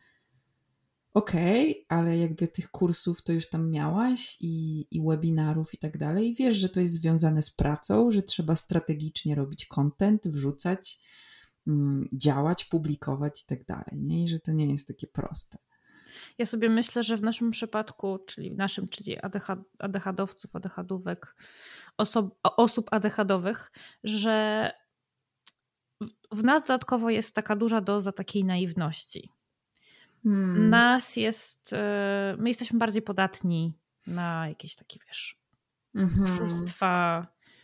okej, okay, ale jakby tych kursów to już tam miałaś i, i webinarów i tak dalej. I wiesz, że to jest związane z pracą, że trzeba strategicznie robić content, wrzucać, działać, publikować i tak dalej, nie? I że to nie jest takie proste. Ja sobie myślę, że w naszym przypadku, czyli w naszym, czyli ADHDowców, ADHDówek, osób, osób ADHDowych, że w nas dodatkowo jest taka duża doza takiej naiwności. Hmm. Nas jest, my jesteśmy bardziej podatni na jakieś takie, wiesz, mhm. oszustwa,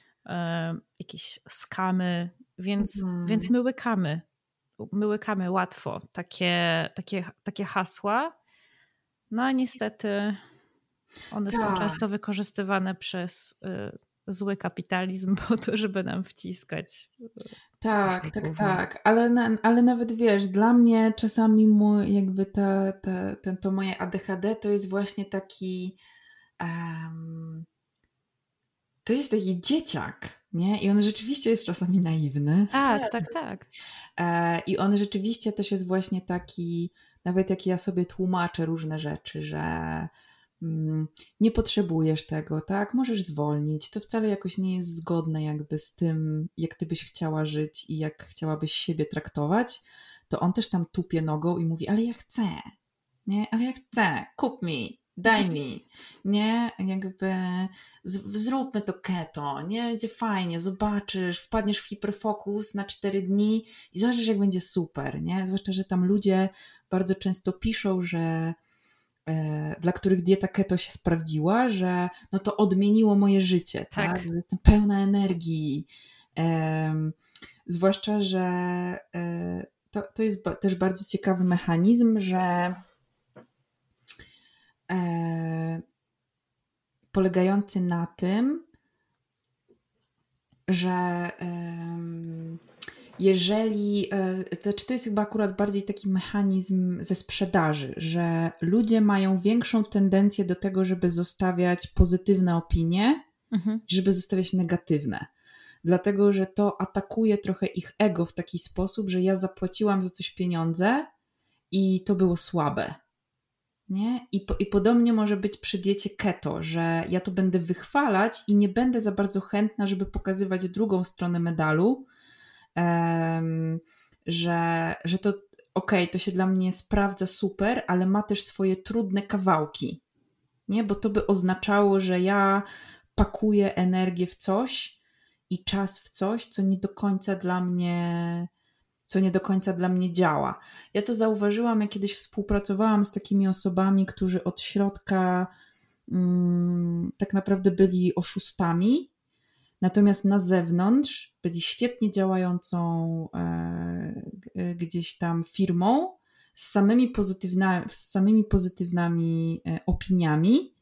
jakieś skamy, więc, mhm. więc my łykamy, my łykamy łatwo takie, takie, takie hasła. No a niestety one tak. są często wykorzystywane przez y, zły kapitalizm po to, żeby nam wciskać. Tak, tak, głowę. tak. Ale, na, ale nawet wiesz, dla mnie czasami mój, jakby ta, ta, ten, to moje A D H D to jest właśnie taki um, to jest taki dzieciak, nie? I on rzeczywiście jest czasami naiwny. Tak, tak, tak. E, I on rzeczywiście też jest właśnie taki, nawet jak ja sobie tłumaczę różne rzeczy, że mm, nie potrzebujesz tego, tak? Możesz zwolnić. To wcale jakoś nie jest zgodne jakby z tym, jak ty byś chciała żyć i jak chciałabyś siebie traktować. To on też tam tupie nogą i mówi, ale ja chcę, nie? Ale ja chcę, kup mi. Daj mi, nie? Jakby z, zróbmy to keto, nie? Będzie fajnie, zobaczysz, wpadniesz w hiperfokus na cztery dni i zobaczysz, jak będzie super, nie? Zwłaszcza, że tam ludzie bardzo często piszą, że e, dla których dieta keto się sprawdziła, że no to odmieniło moje życie, tak? tak? Jestem pełna energii. E, zwłaszcza, że e, to, to jest ba- też bardzo ciekawy mechanizm, że E, polegający na tym, że e, jeżeli, e, to, znaczy to jest chyba akurat bardziej taki mechanizm ze sprzedaży, że ludzie mają większą tendencję do tego, żeby zostawiać pozytywne opinie, mhm. żeby zostawiać negatywne. Dlatego, że to atakuje trochę ich ego w taki sposób, że ja zapłaciłam za coś pieniądze i to było słabe. Nie? I, po, I podobnie może być przy diecie keto, że ja to będę wychwalać i nie będę za bardzo chętna, żeby pokazywać drugą stronę medalu, um, że, że to okej, okay, to się dla mnie sprawdza super, ale ma też swoje trudne kawałki, nie? Bo to by oznaczało, że ja pakuję energię w coś i czas w coś, co nie do końca dla mnie co nie do końca dla mnie działa. Ja to zauważyłam, jak kiedyś współpracowałam z takimi osobami, którzy od środka mm, tak naprawdę byli oszustami, natomiast na zewnątrz byli świetnie działającą e, gdzieś tam firmą z samymi, pozytywna, z samymi pozytywnymi e, opiniami,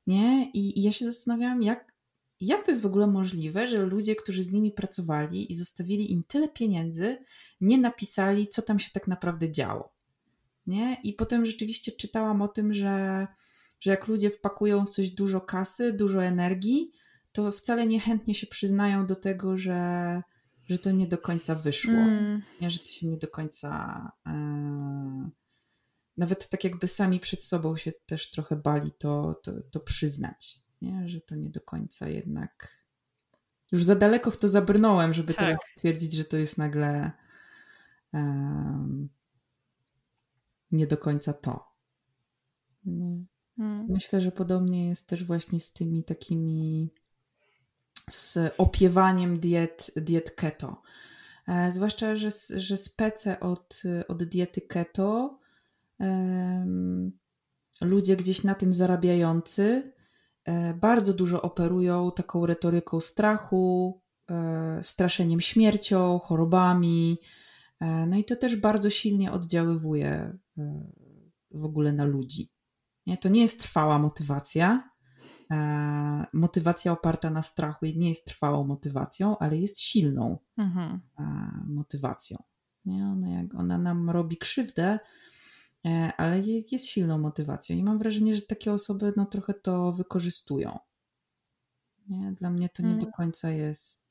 nie? I, i ja się zastanawiałam, jak, jak to jest w ogóle możliwe, że ludzie, którzy z nimi pracowali i zostawili im tyle pieniędzy, nie napisali, co tam się tak naprawdę działo, nie? I potem rzeczywiście czytałam o tym, że, że jak ludzie wpakują w coś dużo kasy, dużo energii, to wcale niechętnie się przyznają do tego, że, że to nie do końca wyszło, Mm. nie? Że to się nie do końca... Yy... Nawet tak jakby sami przed sobą się też trochę bali to, to, to przyznać, nie? Że to nie do końca jednak... Już za daleko w to zabrnąłem, żeby Tak. teraz stwierdzić, że to jest nagle um, nie do końca to. Nie. Mm. Myślę, że podobnie jest też właśnie z tymi takimi z opiewaniem diet, diet keto. E, zwłaszcza, że, że spece od, od diety keto um, ludzie gdzieś na tym zarabiający bardzo dużo operują taką retoryką strachu, straszeniem śmiercią, chorobami. No i to też bardzo silnie oddziaływuje w ogóle na ludzi. Nie? To nie jest trwała motywacja. Motywacja oparta na strachu nie jest trwałą motywacją, ale jest silną mhm. motywacją. Nie? Ona, jak ona nam robi krzywdę, ale jest silną motywacją i mam wrażenie, że takie osoby no, trochę to wykorzystują. Nie? Dla mnie to nie do końca jest...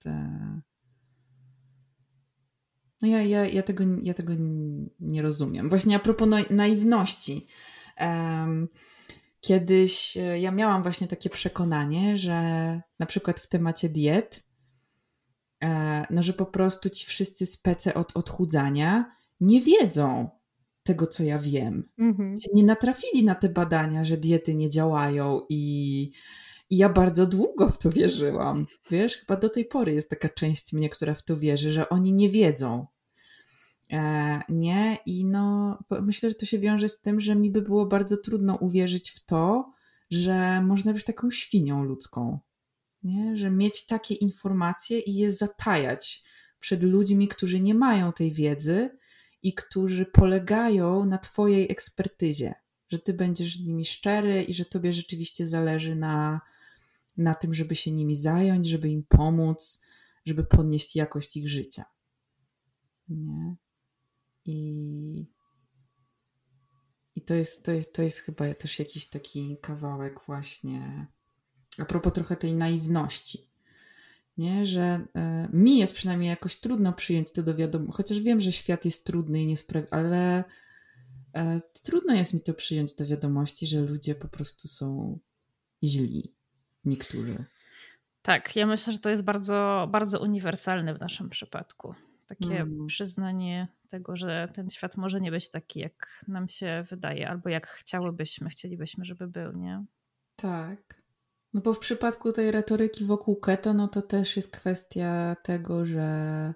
No ja, ja, ja, tego, ja tego nie rozumiem. Właśnie a propos naiwności. Um, kiedyś ja miałam właśnie takie przekonanie, że na przykład w temacie diet, no że po prostu ci wszyscy spece od odchudzania nie wiedzą tego, co ja wiem. Mhm. Nie natrafili na te badania, że diety nie działają i, i ja bardzo długo w to wierzyłam. Wiesz, chyba do tej pory jest taka część mnie, która w to wierzy, że oni nie wiedzą. E, nie? I no, myślę, że to się wiąże z tym, że mi by było bardzo trudno uwierzyć w to, że można być taką świnią ludzką. Nie? Że mieć takie informacje i je zatajać przed ludźmi, którzy nie mają tej wiedzy i którzy polegają na twojej ekspertyzie, że ty będziesz z nimi szczery i że tobie rzeczywiście zależy na, na tym, żeby się nimi zająć, żeby im pomóc, żeby podnieść jakość ich życia. Nie? I, i to jest, to jest, to jest chyba też jakiś taki kawałek właśnie a propos trochę tej naiwności. Nie? Że y, mi jest przynajmniej jakoś trudno przyjąć to do wiadomości, chociaż wiem, że świat jest trudny i niesprawiedliwy, ale y, trudno jest mi to przyjąć do wiadomości, że ludzie po prostu są źli. Niektórzy. Tak, ja myślę, że to jest bardzo, bardzo uniwersalne w naszym przypadku. Takie mm. przyznanie tego, że ten świat może nie być taki, jak nam się wydaje, albo jak chciałybyśmy, chcielibyśmy, żeby był, nie? Tak. No bo w przypadku tej retoryki wokół keto, no to też jest kwestia tego, że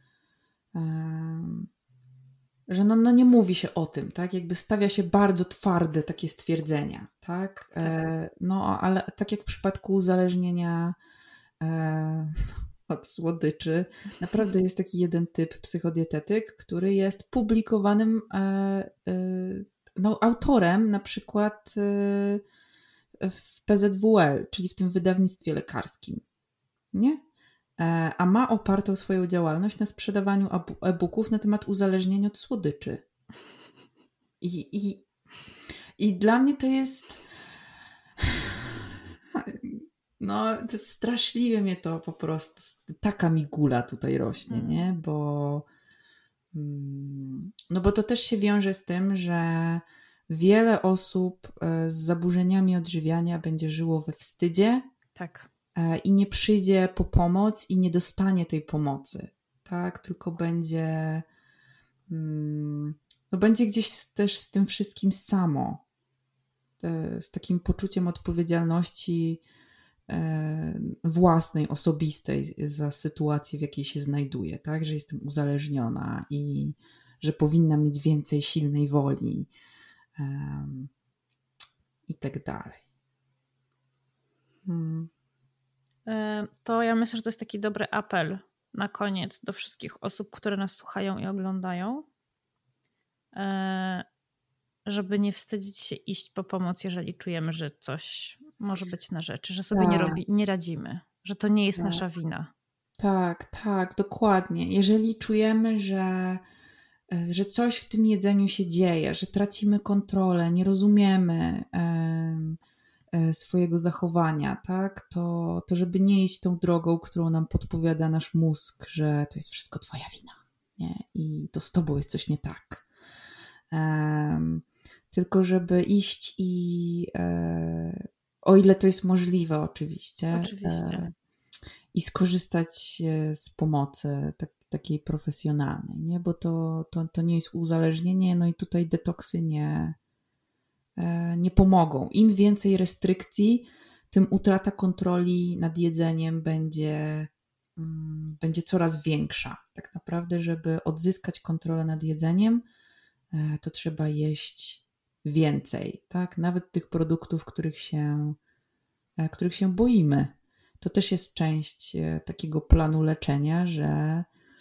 um, że no, no nie mówi się o tym, tak? Jakby stawia się bardzo twarde takie stwierdzenia, tak? tak. E, no ale tak jak w przypadku uzależnienia e, od słodyczy, naprawdę jest taki jeden typ psychodietetyk, który jest publikowanym e, e, no, autorem na przykład e, w P Z W L, czyli w tym wydawnictwie lekarskim, nie? A ma opartą swoją działalność na sprzedawaniu e-booków na temat uzależnienia od słodyczy. I, i, i dla mnie to jest no to straszliwie mnie to po prostu taka migula tutaj rośnie, hmm. nie? Bo no bo to też się wiąże z tym, że wiele osób z zaburzeniami odżywiania będzie żyło we wstydzie. Tak. I nie przyjdzie po pomoc i nie dostanie tej pomocy, tak? Tylko będzie no będzie gdzieś też z tym wszystkim samo, z takim poczuciem odpowiedzialności własnej, osobistej za sytuację, w jakiej się znajduje, tak? Że jestem uzależniona i że powinna mieć więcej silnej woli um, i tak dalej. Hmm. To ja myślę, że to jest taki dobry apel na koniec do wszystkich osób, które nas słuchają i oglądają, żeby nie wstydzić się iść po pomoc, jeżeli czujemy, że coś może być na rzeczy, że sobie tak. nie, robi, nie radzimy, że to nie jest tak. nasza wina. Tak, tak, dokładnie. Jeżeli czujemy, że, że coś w tym jedzeniu się dzieje, że tracimy kontrolę, nie rozumiemy e, e, swojego zachowania, tak, to, to żeby nie iść tą drogą, którą nam podpowiada nasz mózg, że to jest wszystko twoja wina, nie? I to z tobą jest coś nie tak. Um, tylko żeby iść i e, o ile to jest możliwe oczywiście, oczywiście. E, i skorzystać z pomocy tak, takiej profesjonalnej, nie? Bo to, to, to nie jest uzależnienie, no i tutaj detoksy nie, e, nie pomogą. Im więcej restrykcji, tym utrata kontroli nad jedzeniem będzie, mm, będzie coraz większa. Tak naprawdę, żeby odzyskać kontrolę nad jedzeniem, e, to trzeba jeść więcej, tak? Nawet tych produktów, których się, e, których się boimy. To też jest część takiego planu leczenia, że,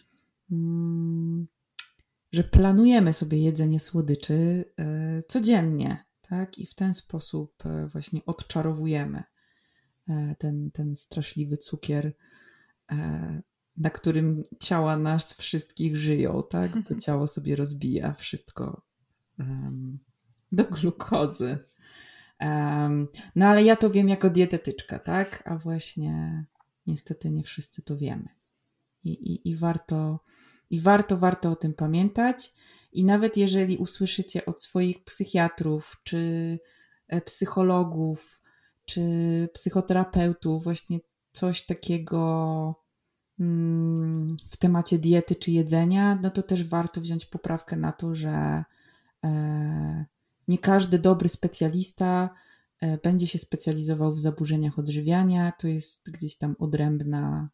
mm, że planujemy sobie jedzenie słodyczy y, codziennie, tak? I w ten sposób y, właśnie odczarowujemy y, ten, ten straszliwy cukier, y, na którym ciała nas wszystkich żyją, tak? Bo ciało sobie rozbija wszystko y, do glukozy. Um, no ale ja to wiem jako dietetyczka, tak? A właśnie niestety nie wszyscy to wiemy. I, i, i, warto, i warto, warto o tym pamiętać. I nawet jeżeli usłyszycie od swoich psychiatrów, czy psychologów, czy psychoterapeutów właśnie coś takiego mm, w temacie diety czy jedzenia, no to też warto wziąć poprawkę na to, że e, nie każdy dobry specjalista będzie się specjalizował w zaburzeniach odżywiania. To jest gdzieś tam odrębna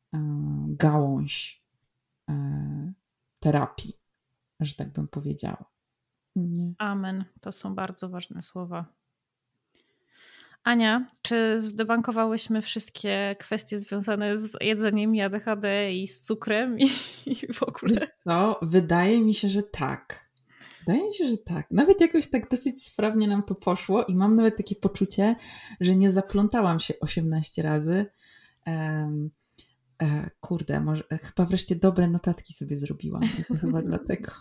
gałąź terapii, że tak bym powiedziała. Nie. Amen. To są bardzo ważne słowa. Ania, czy zdebankowałyśmy wszystkie kwestie związane z jedzeniem i A D H D i z cukrem i, i w ogóle? Wiesz co? Wydaje mi się, że tak. Wydaje mi się, że tak. Nawet jakoś tak dosyć sprawnie nam to poszło i mam nawet takie poczucie, że nie zaplątałam się osiemnaście razy. Um, e, kurde, może chyba wreszcie dobre notatki sobie zrobiłam. Chyba dlatego.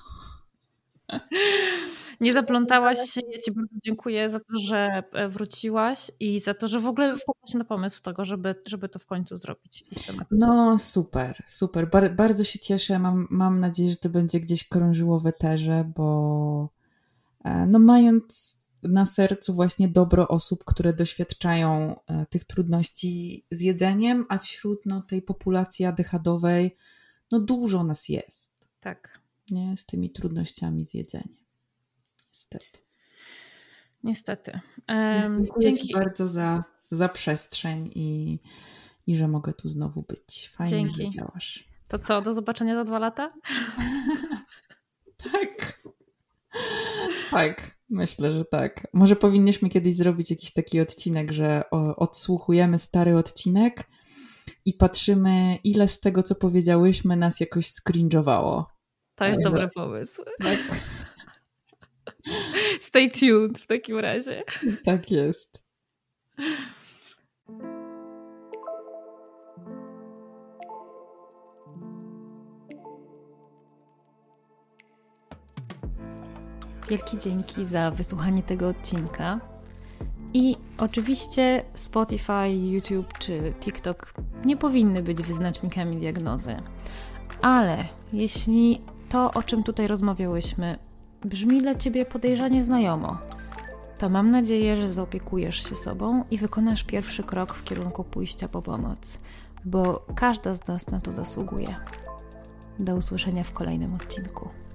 Nie zaplątałaś się. Ja ci bardzo dziękuję za to, że wróciłaś i za to, że w ogóle wpadłaś na pomysł tego, żeby, żeby to w końcu zrobić. No super, super. Bar- bardzo się cieszę. Mam, mam nadzieję, że to będzie gdzieś krążyło w eterze, bo no mając na sercu właśnie dobro osób, które doświadczają tych trudności z jedzeniem, a wśród no, tej populacji A D H D-owej no dużo nas jest. Tak. Nie? Z tymi trudnościami z jedzeniem. Niestety. Niestety. Um, Dziękuję dzięki. Ci bardzo za, za przestrzeń i, i że mogę tu znowu być. Fajnie, dzięki. że działasz. To co, do zobaczenia za dwa lata? Tak. Tak, myślę, że tak. Może powinniśmy kiedyś zrobić jakiś taki odcinek, że odsłuchujemy stary odcinek i patrzymy, ile z tego, co powiedziałyśmy, nas jakoś skringowało. To jest dobry pomysł. Tak. Stay tuned w takim razie. Tak jest. Wielkie dzięki za wysłuchanie tego odcinka. I oczywiście Spotify, YouTube czy TikTok nie powinny być wyznacznikami diagnozy. Ale jeśli to, o czym tutaj rozmawiałyśmy, brzmi dla Ciebie podejrzanie znajomo, to mam nadzieję, że zaopiekujesz się sobą i wykonasz pierwszy krok w kierunku pójścia po pomoc, bo każda z nas na to zasługuje. Do usłyszenia w kolejnym odcinku.